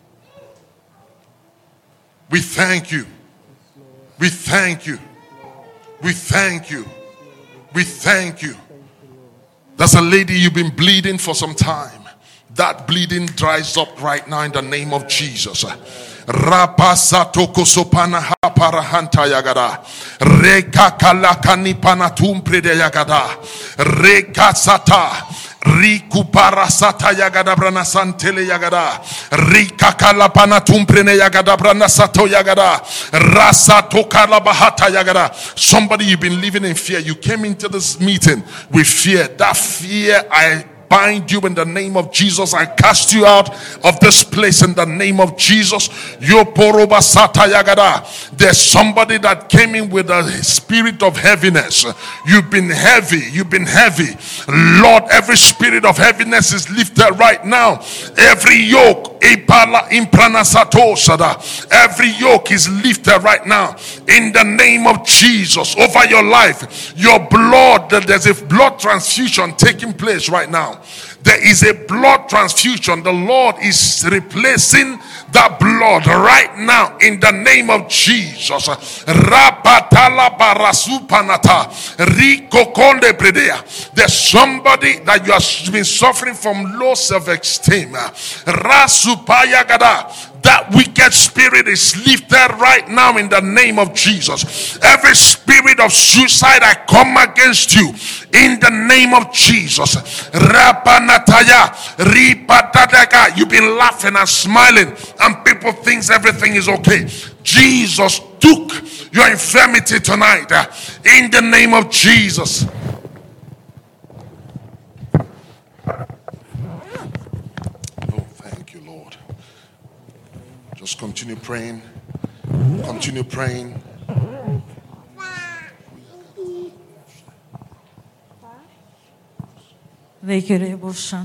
We thank you. We thank you. We thank you. We thank you. There's a lady, you've been bleeding for some time. That bleeding dries up right now in the name of Jesus. Rapasatoko sopana haparahanta yagada. Reka kalakani panatum prede yagada. Reka sata. Riku parasata yagada brana santele yagada. Rika kalapana tumprene yagada brana sato yagada. Rasato kalabahata yagada. Somebody, you've been living in fear. You came into this meeting with fear. That fear, I bind you in the name of Jesus. I cast you out of this place in the name of Jesus. There's somebody that came in with a spirit of heaviness. You've been heavy. You've been heavy. Lord, every spirit of heaviness is lifted right now. Every yoke, every yoke is lifted right now in the name of Jesus over your life. Your blood, there's a blood transfusion taking place right now. There is a blood transfusion. The Lord is replacing that blood right now in the name of Jesus. There's somebody that you have been suffering from low self-esteem. That wicked spirit is lifted right now in the name of Jesus. Every spirit of suicide, I come against you in the name of Jesus. You've been laughing and smiling and people think everything is okay. Jesus took your infirmity tonight in the name of Jesus. Just continue praying. Continue praying. Can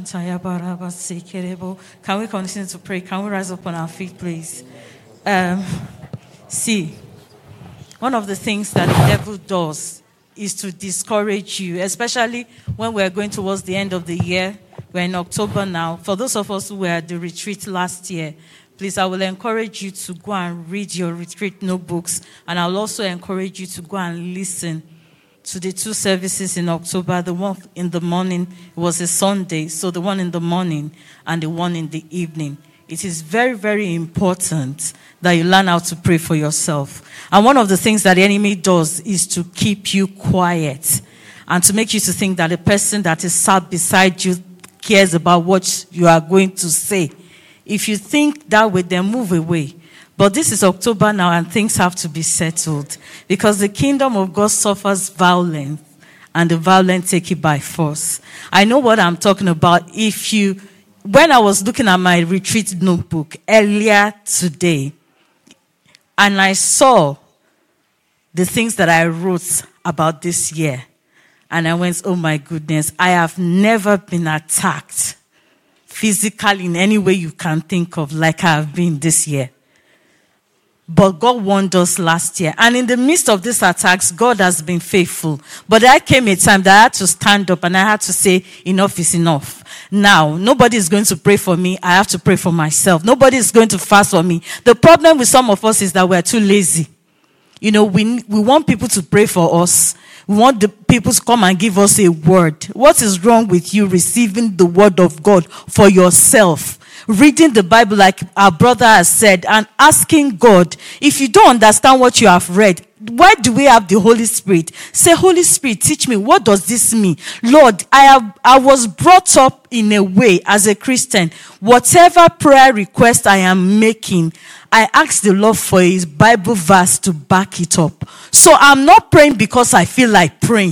we continue to pray? Can we rise up on our feet, please? Um, see, one of the things that the devil does is to discourage you, especially when we're going towards the end of the year. We're in October now. For those of us who were at the retreat last year, please, I will encourage you to go and read your retreat notebooks, and I'll also encourage you to go and listen to the two services in October. The one in the morning was a Sunday, so the one in the morning and the one in the evening. It is very, very important that you learn how to pray for yourself. And one of the things that the enemy does is to keep you quiet and to make you to think that the person that is sat beside you cares about what you are going to say. If you think that way, then move away. But this is October now and things have to be settled. Because the kingdom of God suffers violence and the violent take it by force. I know what I'm talking about. If you, when I was looking at my retreat notebook earlier today, and I saw the things that I wrote about this year, and I went, oh my goodness, I have never been attacked physically in any way you can think of like I have been this year. But God warned us last year. And in the midst of these attacks, God has been faithful. But there came a time that I had to stand up and I had to say, enough is enough. Now, nobody is going to pray for me. I have to pray for myself. Nobody is going to fast for me. The problem with some of us is that we're too lazy. You know, we, we want people to pray for us. We want the people to come and give us a word. What is wrong with you receiving the word of God for yourself? Reading the Bible like our brother has said and asking God, if you don't understand what you have read, why do we have the Holy Spirit? Say, Holy Spirit, teach me, what does this mean? Lord, I have I was brought up in a way as a Christian. Whatever prayer request I am making, I ask the Lord for his Bible verse to back it up. So I'm not praying because I feel like praying.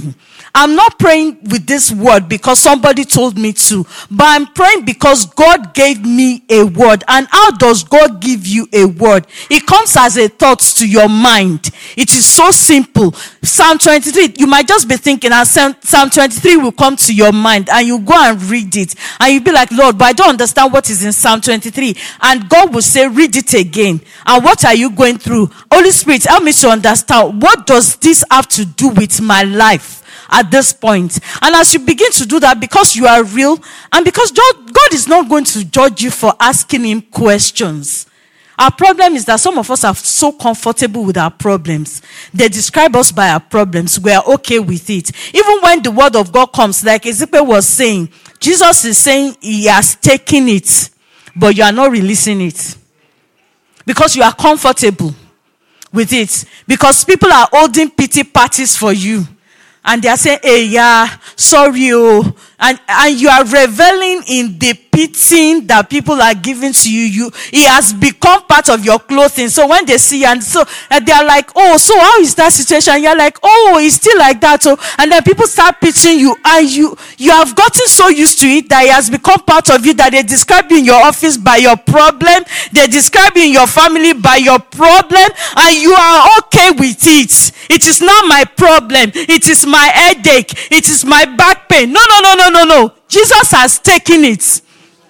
I'm not praying with this word because somebody told me to, but I'm praying because God gave me a word. And how does God give you a word? It comes as a thought to your mind. It is so simple. Psalm twenty-three, you might just be thinking, and Psalm twenty-three will come to your mind, and you go and read it, and you'll be like, Lord, but I don't understand what is in Psalm twenty-three. And God will say, read it again. And what are you going through? Holy Spirit, help me to understand, what does this have to do with my life at this point? And as you begin to do that, because you are real, and because God is not going to judge you for asking him questions. Our problem is that some of us are so comfortable with our problems. They describe us by our problems. We are okay with it. Even when the word of God comes, like Ezekiel was saying, Jesus is saying he has taken it, but you are not releasing it. Because you are comfortable with it. Because people are holding pity parties for you. And they are saying, hey, yeah, sorry, oh. And, and you are reveling in the pitying that people are giving to you. You, it has become part of your clothing. So when they see you, and so and they are like, oh, so how is that situation? You're like, oh, it's still like that. Oh. And then people start pitying you, and you, you have gotten so used to it that it has become part of you, that they describe you in your office by your problem. They describe you in your family by your problem, and you are okay with it. It is not my problem. It is my headache. It is my back pain. No, no, no, no, no, no. Jesus has taken it.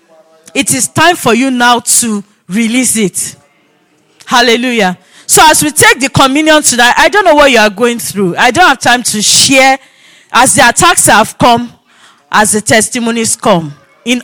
It is time for you now to release it. Hallelujah. So as we take the communion tonight, I don't know what you are going through. I don't have time to share. As the attacks have come, as the testimonies come, in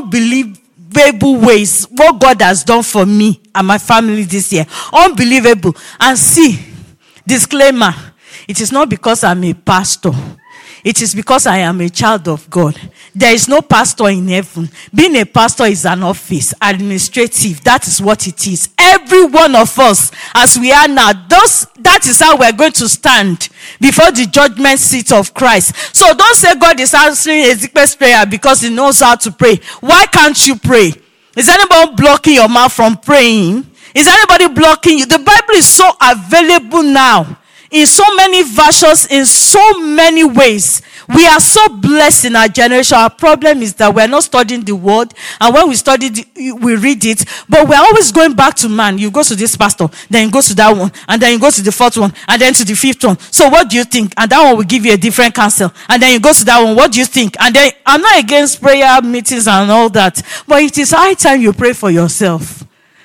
unbelievable ways, what God has done for me and my family this year. Unbelievable. And see, disclaimer, it is not because I'm a pastor. It is because I am a child of God. There is no pastor in heaven. Being a pastor is an office, administrative. That is what it is. Every one of us, as we are now, those, that is how we are going to stand before the judgment seat of Christ. So don't say God is answering Ezekiel's prayer because he knows how to pray. Why can't you pray? Is anybody blocking your mouth from praying? Is anybody blocking you? The Bible is so available now. In so many versions, in so many ways. We are so blessed in our generation. Our problem is that we're not studying the word. And when we study it, we read it. But we're always going back to man. You go to this pastor, then you go to that one, and then you go to the fourth one, and then to the fifth one. So what do you think? And that one will give you a different counsel. And then you go to that one. What do you think? And then, I'm not against prayer meetings and all that. But it is high time you pray for yourself.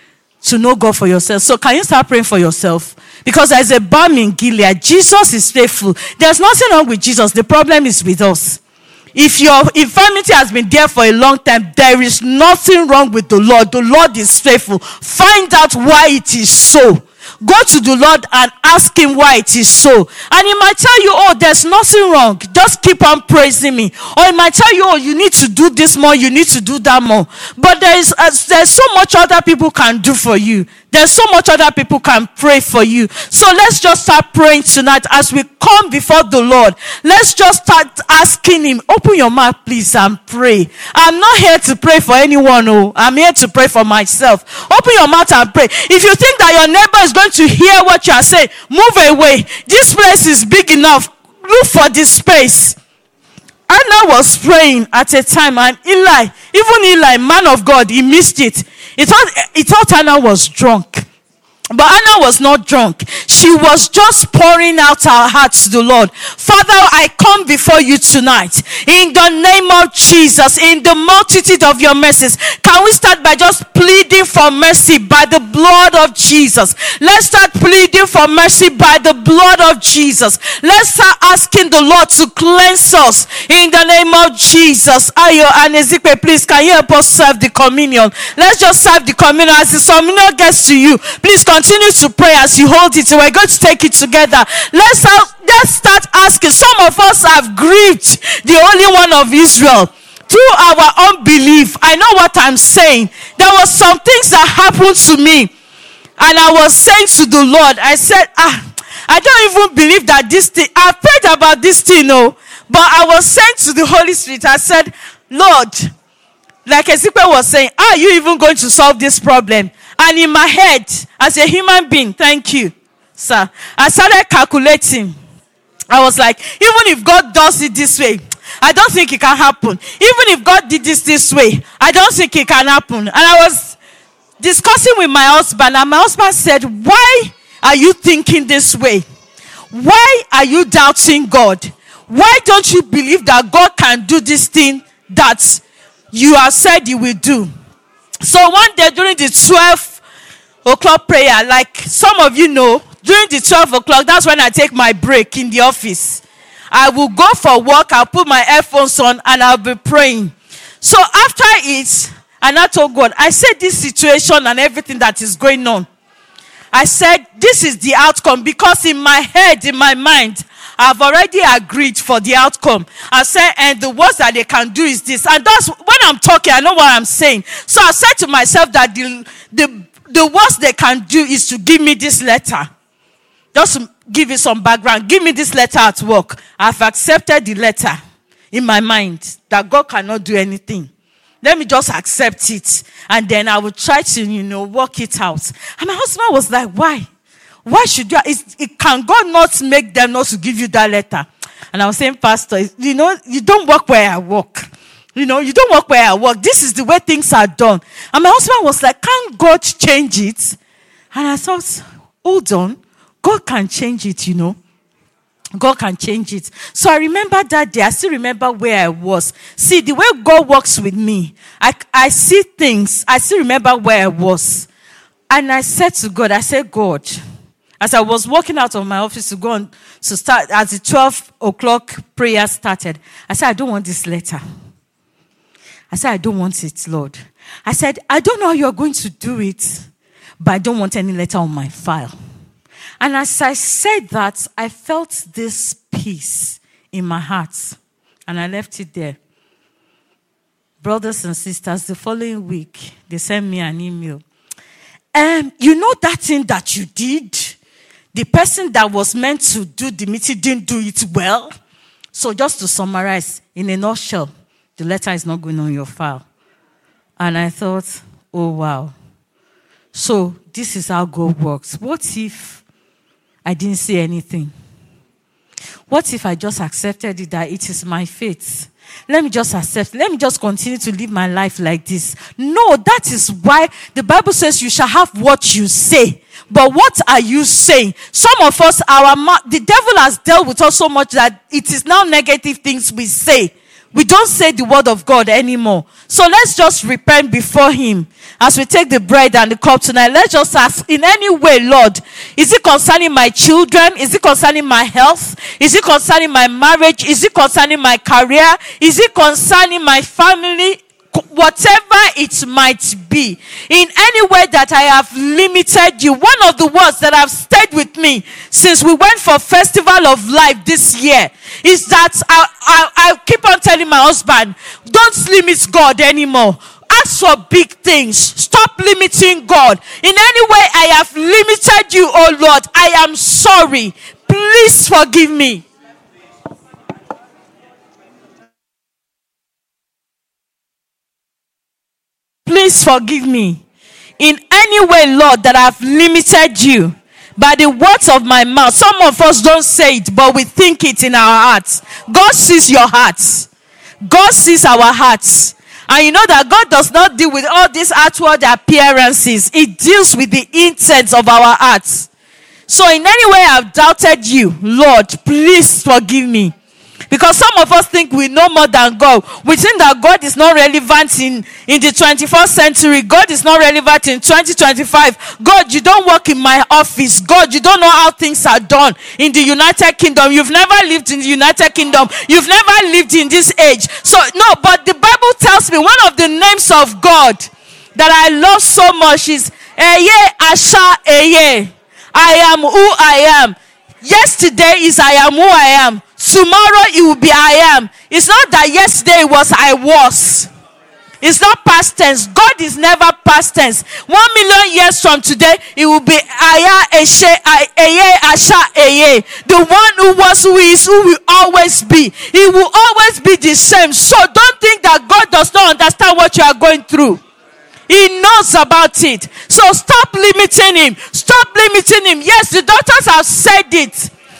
To know God for yourself. So can you start praying for yourself? Because there's a balm in Gilead. Jesus is faithful. There's nothing wrong with Jesus. The problem is with us. If your infirmity has been there for a long time, there is nothing wrong with the Lord. The Lord is faithful. Find out why it is so. Go to the Lord and ask him why it is so. And he might tell you, oh, there's nothing wrong. Just keep on praising me. Or he might tell you, oh, you need to do this more. You need to do that more. But there is, uh, there's so much other people can do for you. There's so much other people can pray for you. So let's just start praying tonight as we come before the Lord. Let's just start asking him. Open your mouth, please, and pray. I'm not here to pray for anyone. Oh, I'm here to pray for myself. Open your mouth and pray. If you think that your neighbor is going to hear what you are saying, move away. This place is big enough. Look for this space. Anna was praying at a time, and Eli, even Eli, man of God, he missed it. He thought, he thought Anna was drunk. But Anna was not drunk. She was just pouring out her heart to the Lord. Father, I come before you tonight. In the name of Jesus, in the multitude of your mercies. Can we start by just pleading for mercy by the blood of Jesus? Let's start pleading for mercy by the blood of Jesus. Let's start asking the Lord to cleanse us. In the name of Jesus. Ayo and Ezekiel, please, can you help us serve the communion? Let's just serve the communion. As the communion gets to you, please come. Continue to pray as you hold it. We're going to take it together. Let's, let's start asking. Some of us have grieved the Holy One of Israel through our unbelief. I know what I'm saying. There were some things that happened to me. And I was saying to the Lord, I said, ah, I don't even believe that this thing, I've prayed about this thing, no. But I was saying to the Holy Spirit, I said, Lord, like Ezekiel was saying, are you even going to solve this problem? And in my head, as a human being, thank you, sir, I started calculating I was like, even if God does it this way, I don't think it can happen. Even if God did this this way, I don't think it can happen. And I was discussing with my husband, and my husband said, why are you thinking this way? Why are you doubting God? Why don't you believe that God can do this thing that you have said you will do? So one day during the twelve o'clock prayer, like some of you know, during the twelve o'clock, that's when I take my break in the office. I will go for work, I'll put my earphones on, and I'll be praying. So after it, and I told God, I said this situation and everything that is going on, I said this is the outcome, because in my head, in my mind, I've already agreed for the outcome. I said, and the worst that they can do is this. And that's when I'm talking, I know what I'm saying. So I said to myself that the, the, the worst they can do is to give me this letter. Just to give you some background. Give me this letter at work. I've accepted the letter in my mind that God cannot do anything. Let me just accept it. And then I will try to, you know, work it out. And my husband was like, why? Why should you? Is, it, can God not make them not to give you that letter? And I was saying, Pastor, you know, you don't work where I work. You know, you don't work where I work. This is the way things are done. And my husband was like, can't God change it? And I thought, hold on. God can change it, you know. God can change it. So I remember that day. I still remember where I was. See, the way God works with me, I, I see things. I still remember where I was. And I said to God, I said, God, as I was walking out of my office to go on to start, as the twelve o'clock prayer started, I said, I don't want this letter. I said, I don't want it, Lord. I said, I don't know how you're going to do it, but I don't want any letter on my file. And as I said that, I felt this peace in my heart. And I left it there. Brothers and sisters, the following week, they sent me an email. Um, you know that thing that you did? The person that was meant to do the meeting didn't do it well. So just to summarize, in a nutshell, the letter is not going on your file. And I thought, oh, wow. So this is how God works. What if I didn't say anything? What if I just accepted it that it is my fate? Let me just accept. Let me just continue to live my life like this. No, that is why the Bible says you shall have what you say. But what are you saying? Some of us, our the devil has dealt with us so much that it is now negative things we say. We don't say the word of God anymore. So let's just repent before him. As we take the bread and the cup tonight, let's just ask, in any way, Lord, is it concerning my children? Is it concerning my health? Is it concerning my marriage? Is it concerning my career? Is it concerning my family? Whatever it might be, in any way that I have limited you. One of the words that have stayed with me since we went for Festival of Life this year is that I, I, I keep on telling my husband, don't limit God anymore. Ask for big things. Stop limiting God. In any way I have limited you, oh Lord, I am sorry. Please forgive me. Please forgive me. In any way, Lord, that I've limited you by the words of my mouth. Some of us don't say it, but we think it in our hearts. God sees your hearts. God sees our hearts. And you know that God does not deal with all these outward appearances. He deals with the intents of our hearts. So in any way I've doubted you, Lord, please forgive me. Because some of us think we know more than God. We think that God is not relevant in, in the twenty-first century. God is not relevant in twenty twenty-five. God, you don't work in my office. God, you don't know how things are done in the United Kingdom. You've never lived in the United Kingdom. You've never lived in this age. So, no, but the Bible tells me one of the names of God that I love so much is Eye Asha Eye. I am who I am. Yesterday is I am who I am. Tomorrow it will be I am. It's not that yesterday was I was. It's not past tense. God is never past tense. One million years from today, it will be Aya Eshe Eye Asha Eye. The one who was, who is, who will always be. He will always be the same. So don't think that God does not understand what you are going through. He knows about it. So stop limiting him. Stop limiting him. Yes, the doctors have said it.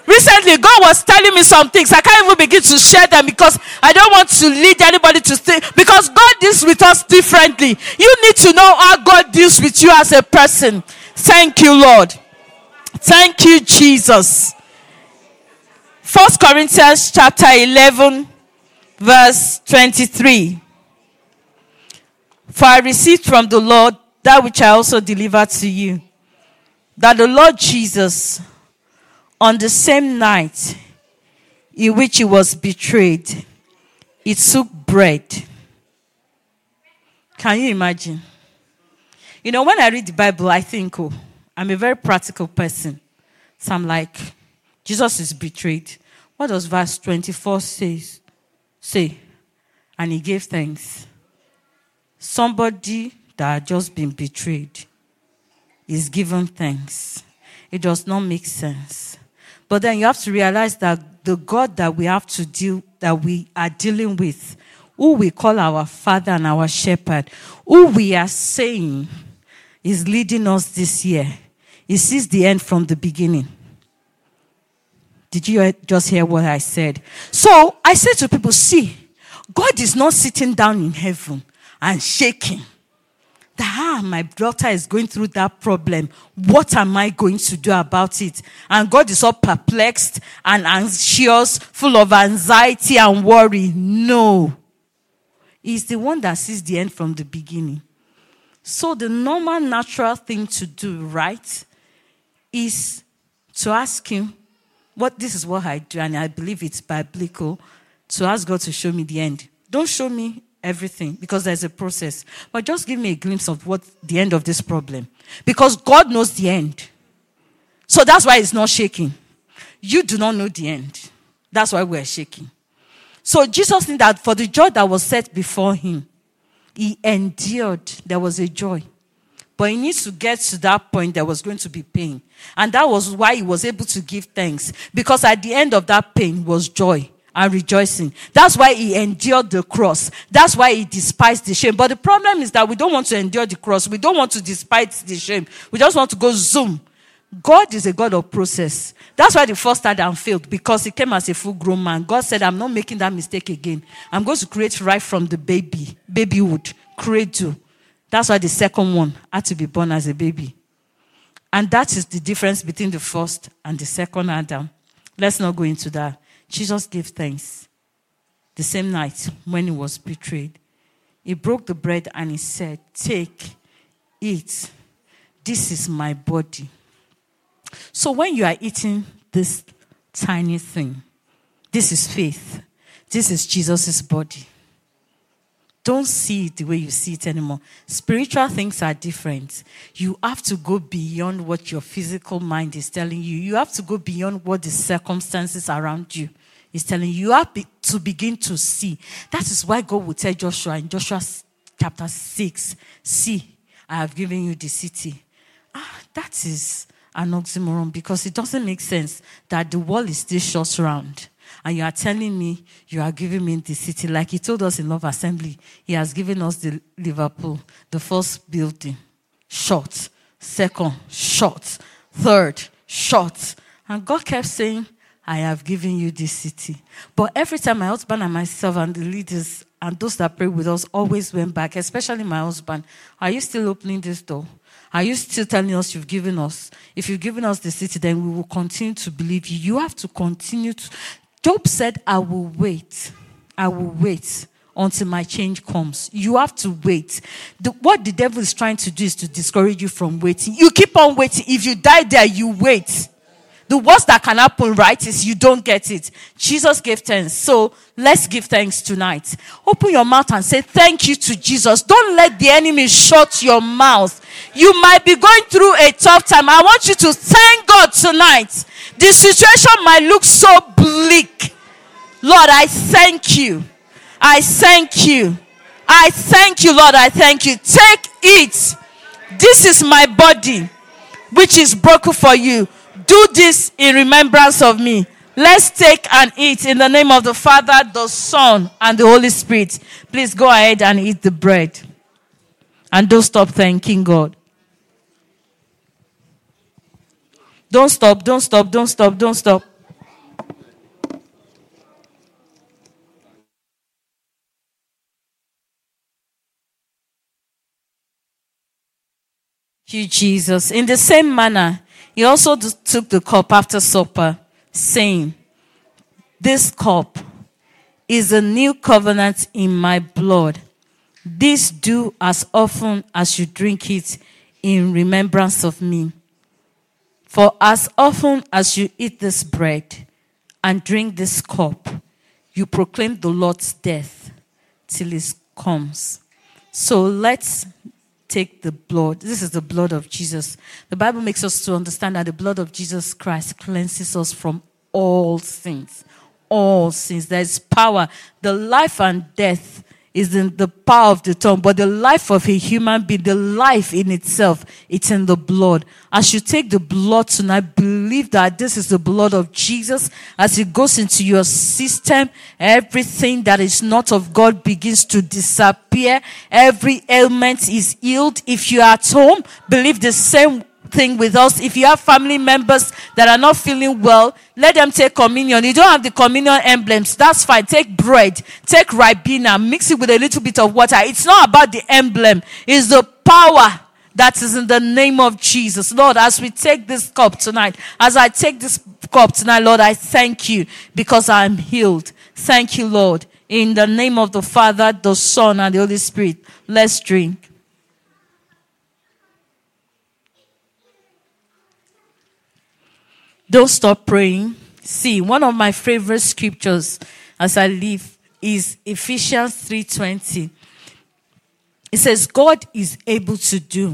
Recently, God was telling me some things. I can't even begin to share them because I don't want to lead anybody to stay. Because God deals with us differently. You need to know how God deals with you as a person. Thank you, Lord. Thank you, Jesus. First Corinthians chapter eleven, verse twenty-three. For I received from the Lord that which I also delivered to you, that the Lord Jesus, on the same night in which he was betrayed, he took bread. Can you imagine? You know, when I read the Bible, I think, oh, I'm a very practical person. So I'm like, Jesus is betrayed. What does verse twenty-four says, say? And he gave thanks. Somebody that had just been betrayed is given thanks. It does not make sense. But then you have to realize that the God that we have to deal, that we are dealing with, who we call our Father and our Shepherd, who we are saying is leading us this year, he sees the end from the beginning. Did you just hear what I said? So I say to people, see, God is not sitting down in heaven and shaking. That, ah, my daughter is going through that problem. What am I going to do about it? And God is all perplexed and anxious, full of anxiety and worry. No. He's the one that sees the end from the beginning. So the normal, natural thing to do, right, is to ask him, what this is what I do, and I believe it's biblical, to ask God to show me the end. Don't show me everything, because there's a process. But just give me a glimpse of what the end of this problem. Because God knows the end. So that's why it's not shaking. You do not know the end. That's why we're shaking. So Jesus knew that for the joy that was set before him, he endured. There was a joy. But he needs to get to that point there was going to be pain. And that was why he was able to give thanks. Because at the end of that pain was joy and rejoicing. That's why he endured the cross. That's why he despised the shame. But the problem is that we don't want to endure the cross. We don't want to despise the shame. We just want to go zoom. God is a God of process. That's why the first Adam failed, because he came as a full-grown man. God said, I'm not making that mistake again. I'm going to create right from the baby, babyhood, cradle. That's why the second one had to be born as a baby. And that is the difference between the first and the second Adam. Let's not go into that. Jesus gave thanks. The same night when he was betrayed, he broke the bread and he said, take, eat. This is my body. So when you are eating this tiny thing, this is faith. This is Jesus' body. Don't see it the way you see it anymore. Spiritual things are different. You have to go beyond what your physical mind is telling you. You have to go beyond what the circumstances around you is telling you. You have to begin to see. That is why God will tell Joshua in Joshua chapter six, see, I have given you the city. Ah, that is an oxymoron, because it doesn't make sense that the wall is still short round. And you are telling me you are giving me the city. Like he told us in Love Assembly, he has given us the Liverpool, the first building, short. Second, short. Third, short. And God kept saying, I have given you this city. But every time my husband and myself and the leaders and those that prayed with us always went back, especially my husband, are you still opening this door? Are you still telling us you've given us? If you've given us the city, then we will continue to believe you. You have to continue to... Job said, I will wait. I will wait until my change comes. You have to wait. The, what the devil is trying to do is to discourage you from waiting. You keep on waiting. If you die there, you wait. The worst that can happen, right, is you don't get it. Jesus gave thanks. So let's give thanks tonight. Open your mouth and say thank you to Jesus. Don't let the enemy shut your mouth. You might be going through a tough time. I want you to thank God tonight. The situation might look so bleak. Lord, I thank you. I thank you. I thank you, Lord. I thank you. Take it. This is my body, which is broken for you. Do this in remembrance of me. Let's take and eat in the name of the Father, the Son, and the Holy Spirit. Please go ahead and eat the bread. And don't stop thanking God. Don't stop, don't stop, don't stop, don't stop. you, Jesus. In the same manner, he also d- took the cup after supper, saying, this cup is a new covenant in my blood. This do as often as you drink it in remembrance of me. For as often as you eat this bread and drink this cup, you proclaim the Lord's death till it comes. So let's take the blood. This is the blood of Jesus. The Bible makes us to understand that the blood of Jesus Christ cleanses us from all sins. All sins. There is power. The life and death is in the power of the tongue, but the life of a human being, the life in itself, it's in the blood. As you take the blood tonight, believe that this is the blood of Jesus. As it goes into your system, everything that is not of God begins to disappear. Every ailment is healed. If you are at home, believe the same thing with us. If you have family members that are not feeling well, let them take communion. You don't have the communion emblems, that's fine. Take bread, take ribena, mix it with a little bit of water. It's not about the emblem, it's the power that is in the name of Jesus. Lord, as we take this cup tonight, as I take this cup tonight, Lord, I thank you because I am healed. Thank you, Lord. In the name of the Father, the Son, and the Holy Spirit, let's drink. Don't stop praying. See, one of my favorite scriptures as I live is Ephesians three twenty. It says, God is able to do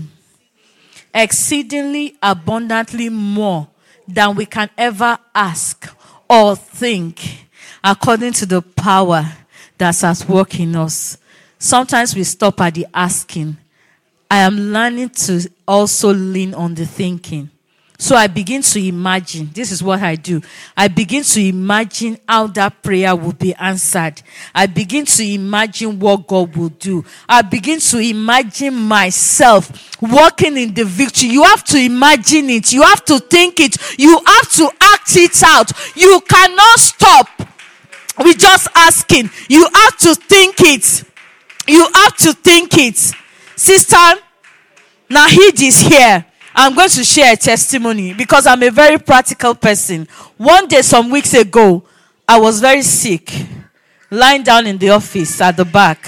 exceedingly abundantly more than we can ever ask or think, according to the power that's at work in us. Sometimes we stop at the asking. I am learning to also lean on the thinking. So I begin to imagine, this is what I do. I begin to imagine how that prayer will be answered. I begin to imagine what God will do. I begin to imagine myself walking in the victory. You have to imagine it. You have to think it. You have to act it out. You cannot stop with just asking. You have to think it. You have to think it. Sister Nahid is here. I'm going to share a testimony because I'm a very practical person. One day, some weeks ago, I was very sick, lying down in the office at the back.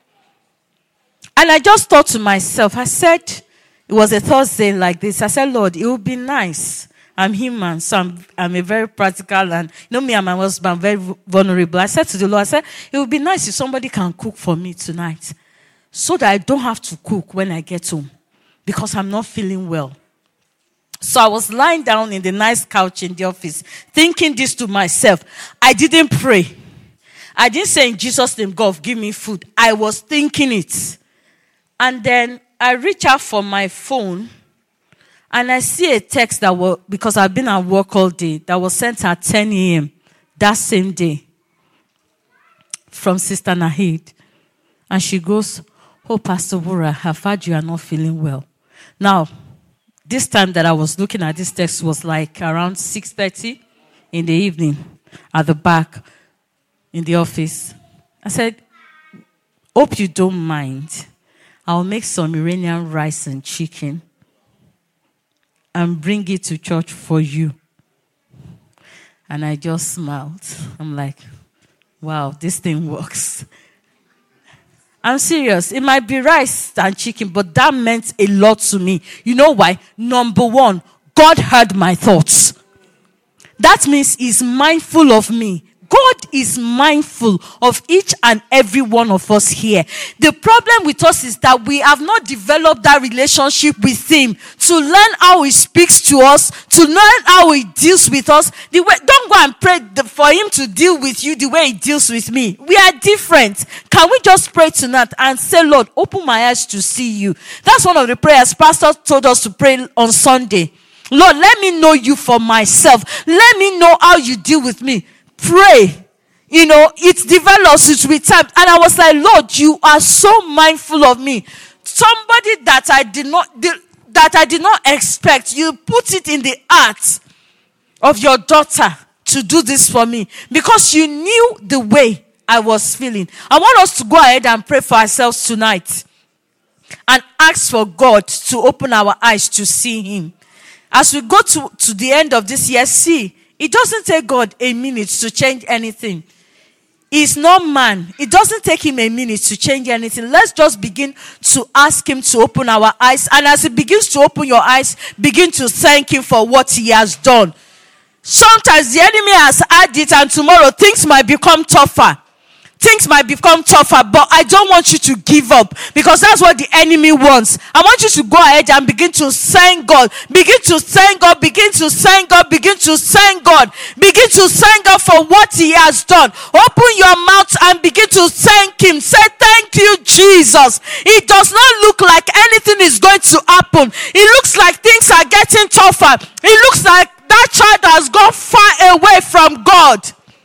And I just thought to myself, I said, it was a Thursday like this. I said, Lord, it would be nice. I'm human, so I'm, I'm a very practical, and you know me and my husband, I'm very vulnerable. I said to the Lord, I said, it would be nice if somebody can cook for me tonight so that I don't have to cook when I get home, because I'm not feeling well. So I was lying down in the nice couch in the office, thinking this to myself. I didn't pray. I didn't say, in Jesus' name, God, give me food. I was thinking it. And then I reach out for my phone, and I see a text that was, because I've been at work all day, that was sent at ten a.m. that same day from Sister Nahid. And she goes, oh, Pastor Wura, I've heard you are not feeling well. Now, this time that I was looking at this text was like around six thirty in the evening at the back in the office. I said, hope you don't mind. I'll make some Iranian rice and chicken and bring it to church for you. And I just smiled. I'm like, wow, this thing works. I'm serious. It might be rice and chicken, but that meant a lot to me. You know why? Number one, God heard my thoughts. That means He's mindful of me. God is mindful of each and every one of us here. The problem with us is that we have not developed that relationship with Him to learn how He speaks to us, to learn how He deals with us. The way, don't go and pray for Him to deal with you the way He deals with me. We are different. Can we just pray tonight and say, Lord, open my eyes to see you? That's one of the prayers Pastor told us to pray on Sunday. Lord, let me know you for myself. Let me know how you deal with me. Pray. You know, it develops it with time. And I was like, Lord, you are so mindful of me. Somebody that I did not that I did not expect. You put it in the heart of your daughter to do this for me because you knew the way I was feeling. I want us to go ahead and pray for ourselves tonight. and ask for God to open our eyes to see him. As we go to, to the end of this year, see, it doesn't take God a minute to change anything. He's not man. It doesn't take him a minute to change anything. Let's just begin to ask him to open our eyes. And as he begins to open your eyes, begin to thank him for what he has done. Sometimes the enemy has had it, and tomorrow things might become tougher. Things might become tougher, but I don't want you to give up, because that's what the enemy wants. I want you to go ahead and begin to thank God. Begin to thank God. Begin to thank God. Begin to thank God. Begin to thank God for what he has done. Open your mouth and begin to thank him. Say, thank you, Jesus. It does not look like anything is going to happen. It looks like things are getting tougher. It looks like that child has gone far away from God.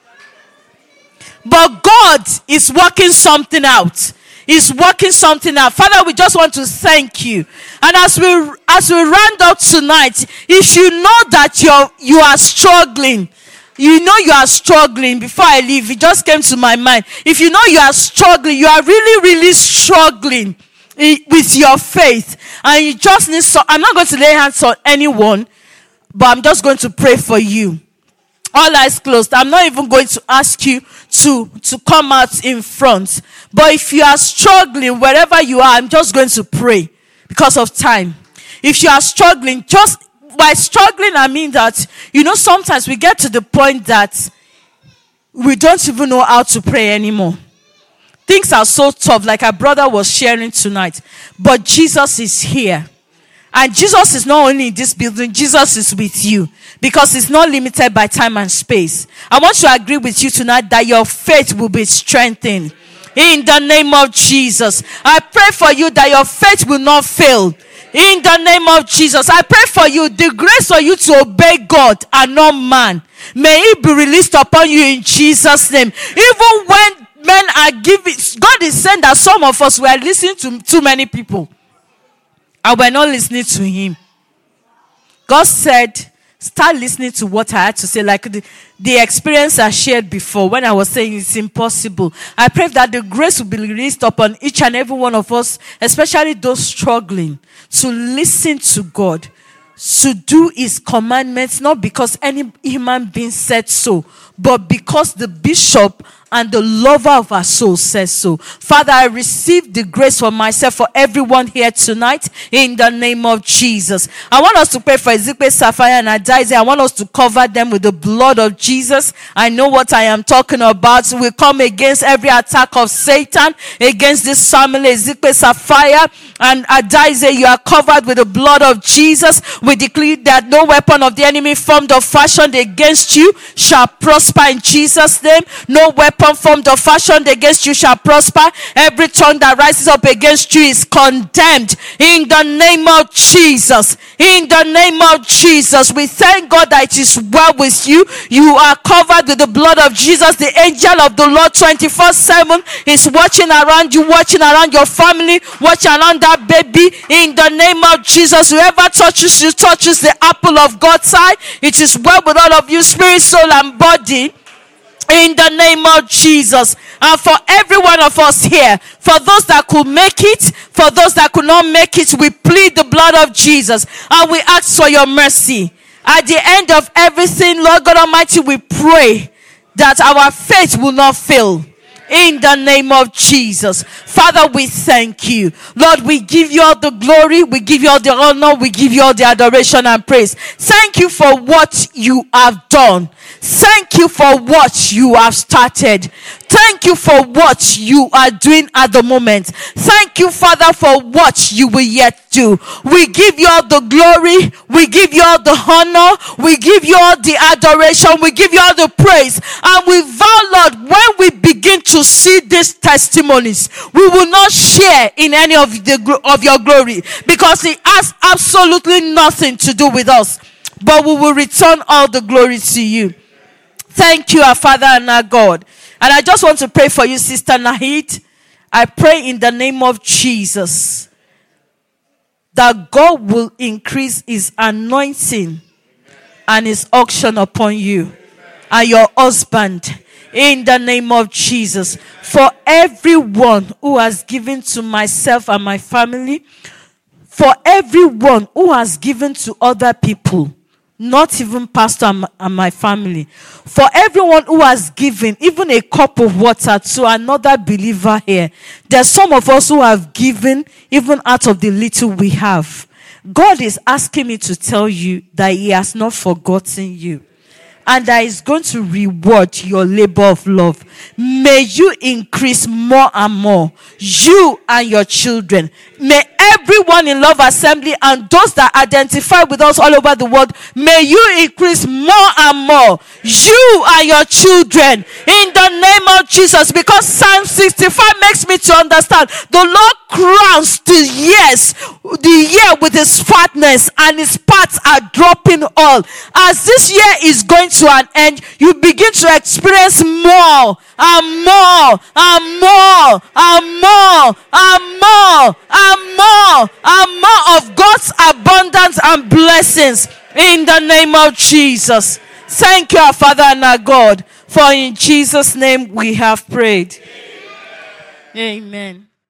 But God is working something out. He's working something out. Father, we just want to thank you. And as we as we round up tonight, if you know that you're you are struggling, you know you are struggling. Before I leave, it just came to my mind. If you know you are struggling, you are really, really struggling with your faith, and you just need so I'm not going to lay hands on anyone, but I'm just going to pray for you. All eyes closed. I'm not even going to ask you to, to come out in front. But if you are struggling, wherever you are, I'm just going to pray because of time. If you are struggling, just by struggling, I mean that, you know, sometimes we get to the point that we don't even know how to pray anymore. Things are so tough, like our brother was sharing tonight. But Jesus is here. And Jesus is not only in this building, Jesus is with you. Because it's not limited by time and space. I want to agree with you tonight that your faith will be strengthened. In the name of Jesus. I pray for you that your faith will not fail. In the name of Jesus. I pray for you, the grace for you to obey God and not man. May it be released upon you in Jesus' name. Even when men are giving, God is saying that some of us were listening to too many people. And we're not listening to him. God said, start listening to what I had to say. Like the, the experience I shared before when I was saying it's impossible. I pray that the grace will be released upon each and every one of us, especially those struggling, to listen to God, to do his commandments, not because any human being said so, but because the bishop and the lover of our soul says so. Father, I receive the grace for myself, for everyone here tonight, in the name of Jesus. I want us to pray for Ezekiel, Sapphire, and Adaize. I want us to cover them with the blood of Jesus. I know what I am talking about. We come against every attack of Satan against this family. Ezekiel, Sapphire, and Adaize, you are covered with the blood of Jesus. We declare that no weapon of the enemy formed or fashioned against you shall prosper in Jesus' name. No weapon formed or fashioned against you shall prosper. Every tongue that rises up against you is condemned in the name of Jesus. In the name of Jesus, we thank God that it is well with you. You are covered with the blood of Jesus. The angel of the Lord twenty-four seven is watching around you, watching around your family, watching around that baby. In the name of Jesus, whoever touches you touches the apple of God's eye. It is well with all of you, spirit, soul, and body. In the name of Jesus. And for every one of us here, for those that could make it, for those that could not make it, we plead the blood of Jesus. And we ask for your mercy. At the end of everything, Lord God Almighty, we pray that our faith will not fail. In the name of Jesus. Father, we thank you. Lord, we give you all the glory. We give you all the honor. We give you all the adoration and praise. Thank you for what you have done. Thank you for what you have started. Thank you for what you are doing at the moment. Thank you, Father, for what you will yet do. We give you all the glory. We give you all the honor. We give you all the adoration. We give you all the praise. And we vow, Lord, when we begin to see these testimonies, we will not share in any of the of your glory, because it has absolutely nothing to do with us. But we will return all the glory to you. Thank you, our Father and our God. And I just want to pray for you, Sister Nahid. I pray in the name of Jesus that God will increase his anointing and his unction upon you. and your husband. In the name of Jesus. For everyone who has given to myself and my family, for everyone who has given to other people, not even pastor and my family, for everyone who has given even a cup of water to another believer here, there's some of us who have given even out of the little we have. God is asking me to tell you that he has not forgotten you, and that is going to reward your labor of love. May you increase more and more, you and your children. May everyone in Love Assembly and those that identify with us all over the world, may you increase more and more, you and your children, in the name of Jesus. Because Psalm sixty-five makes me to understand the Lord crowns the years, the year with his fatness, and his parts are dropping all. As this year is going to an end, you begin to experience more and more and more and more and more and more and more of God's abundance and blessings in the name of Jesus. Thank you, our Father and our God, for in Jesus' name we have prayed. Amen.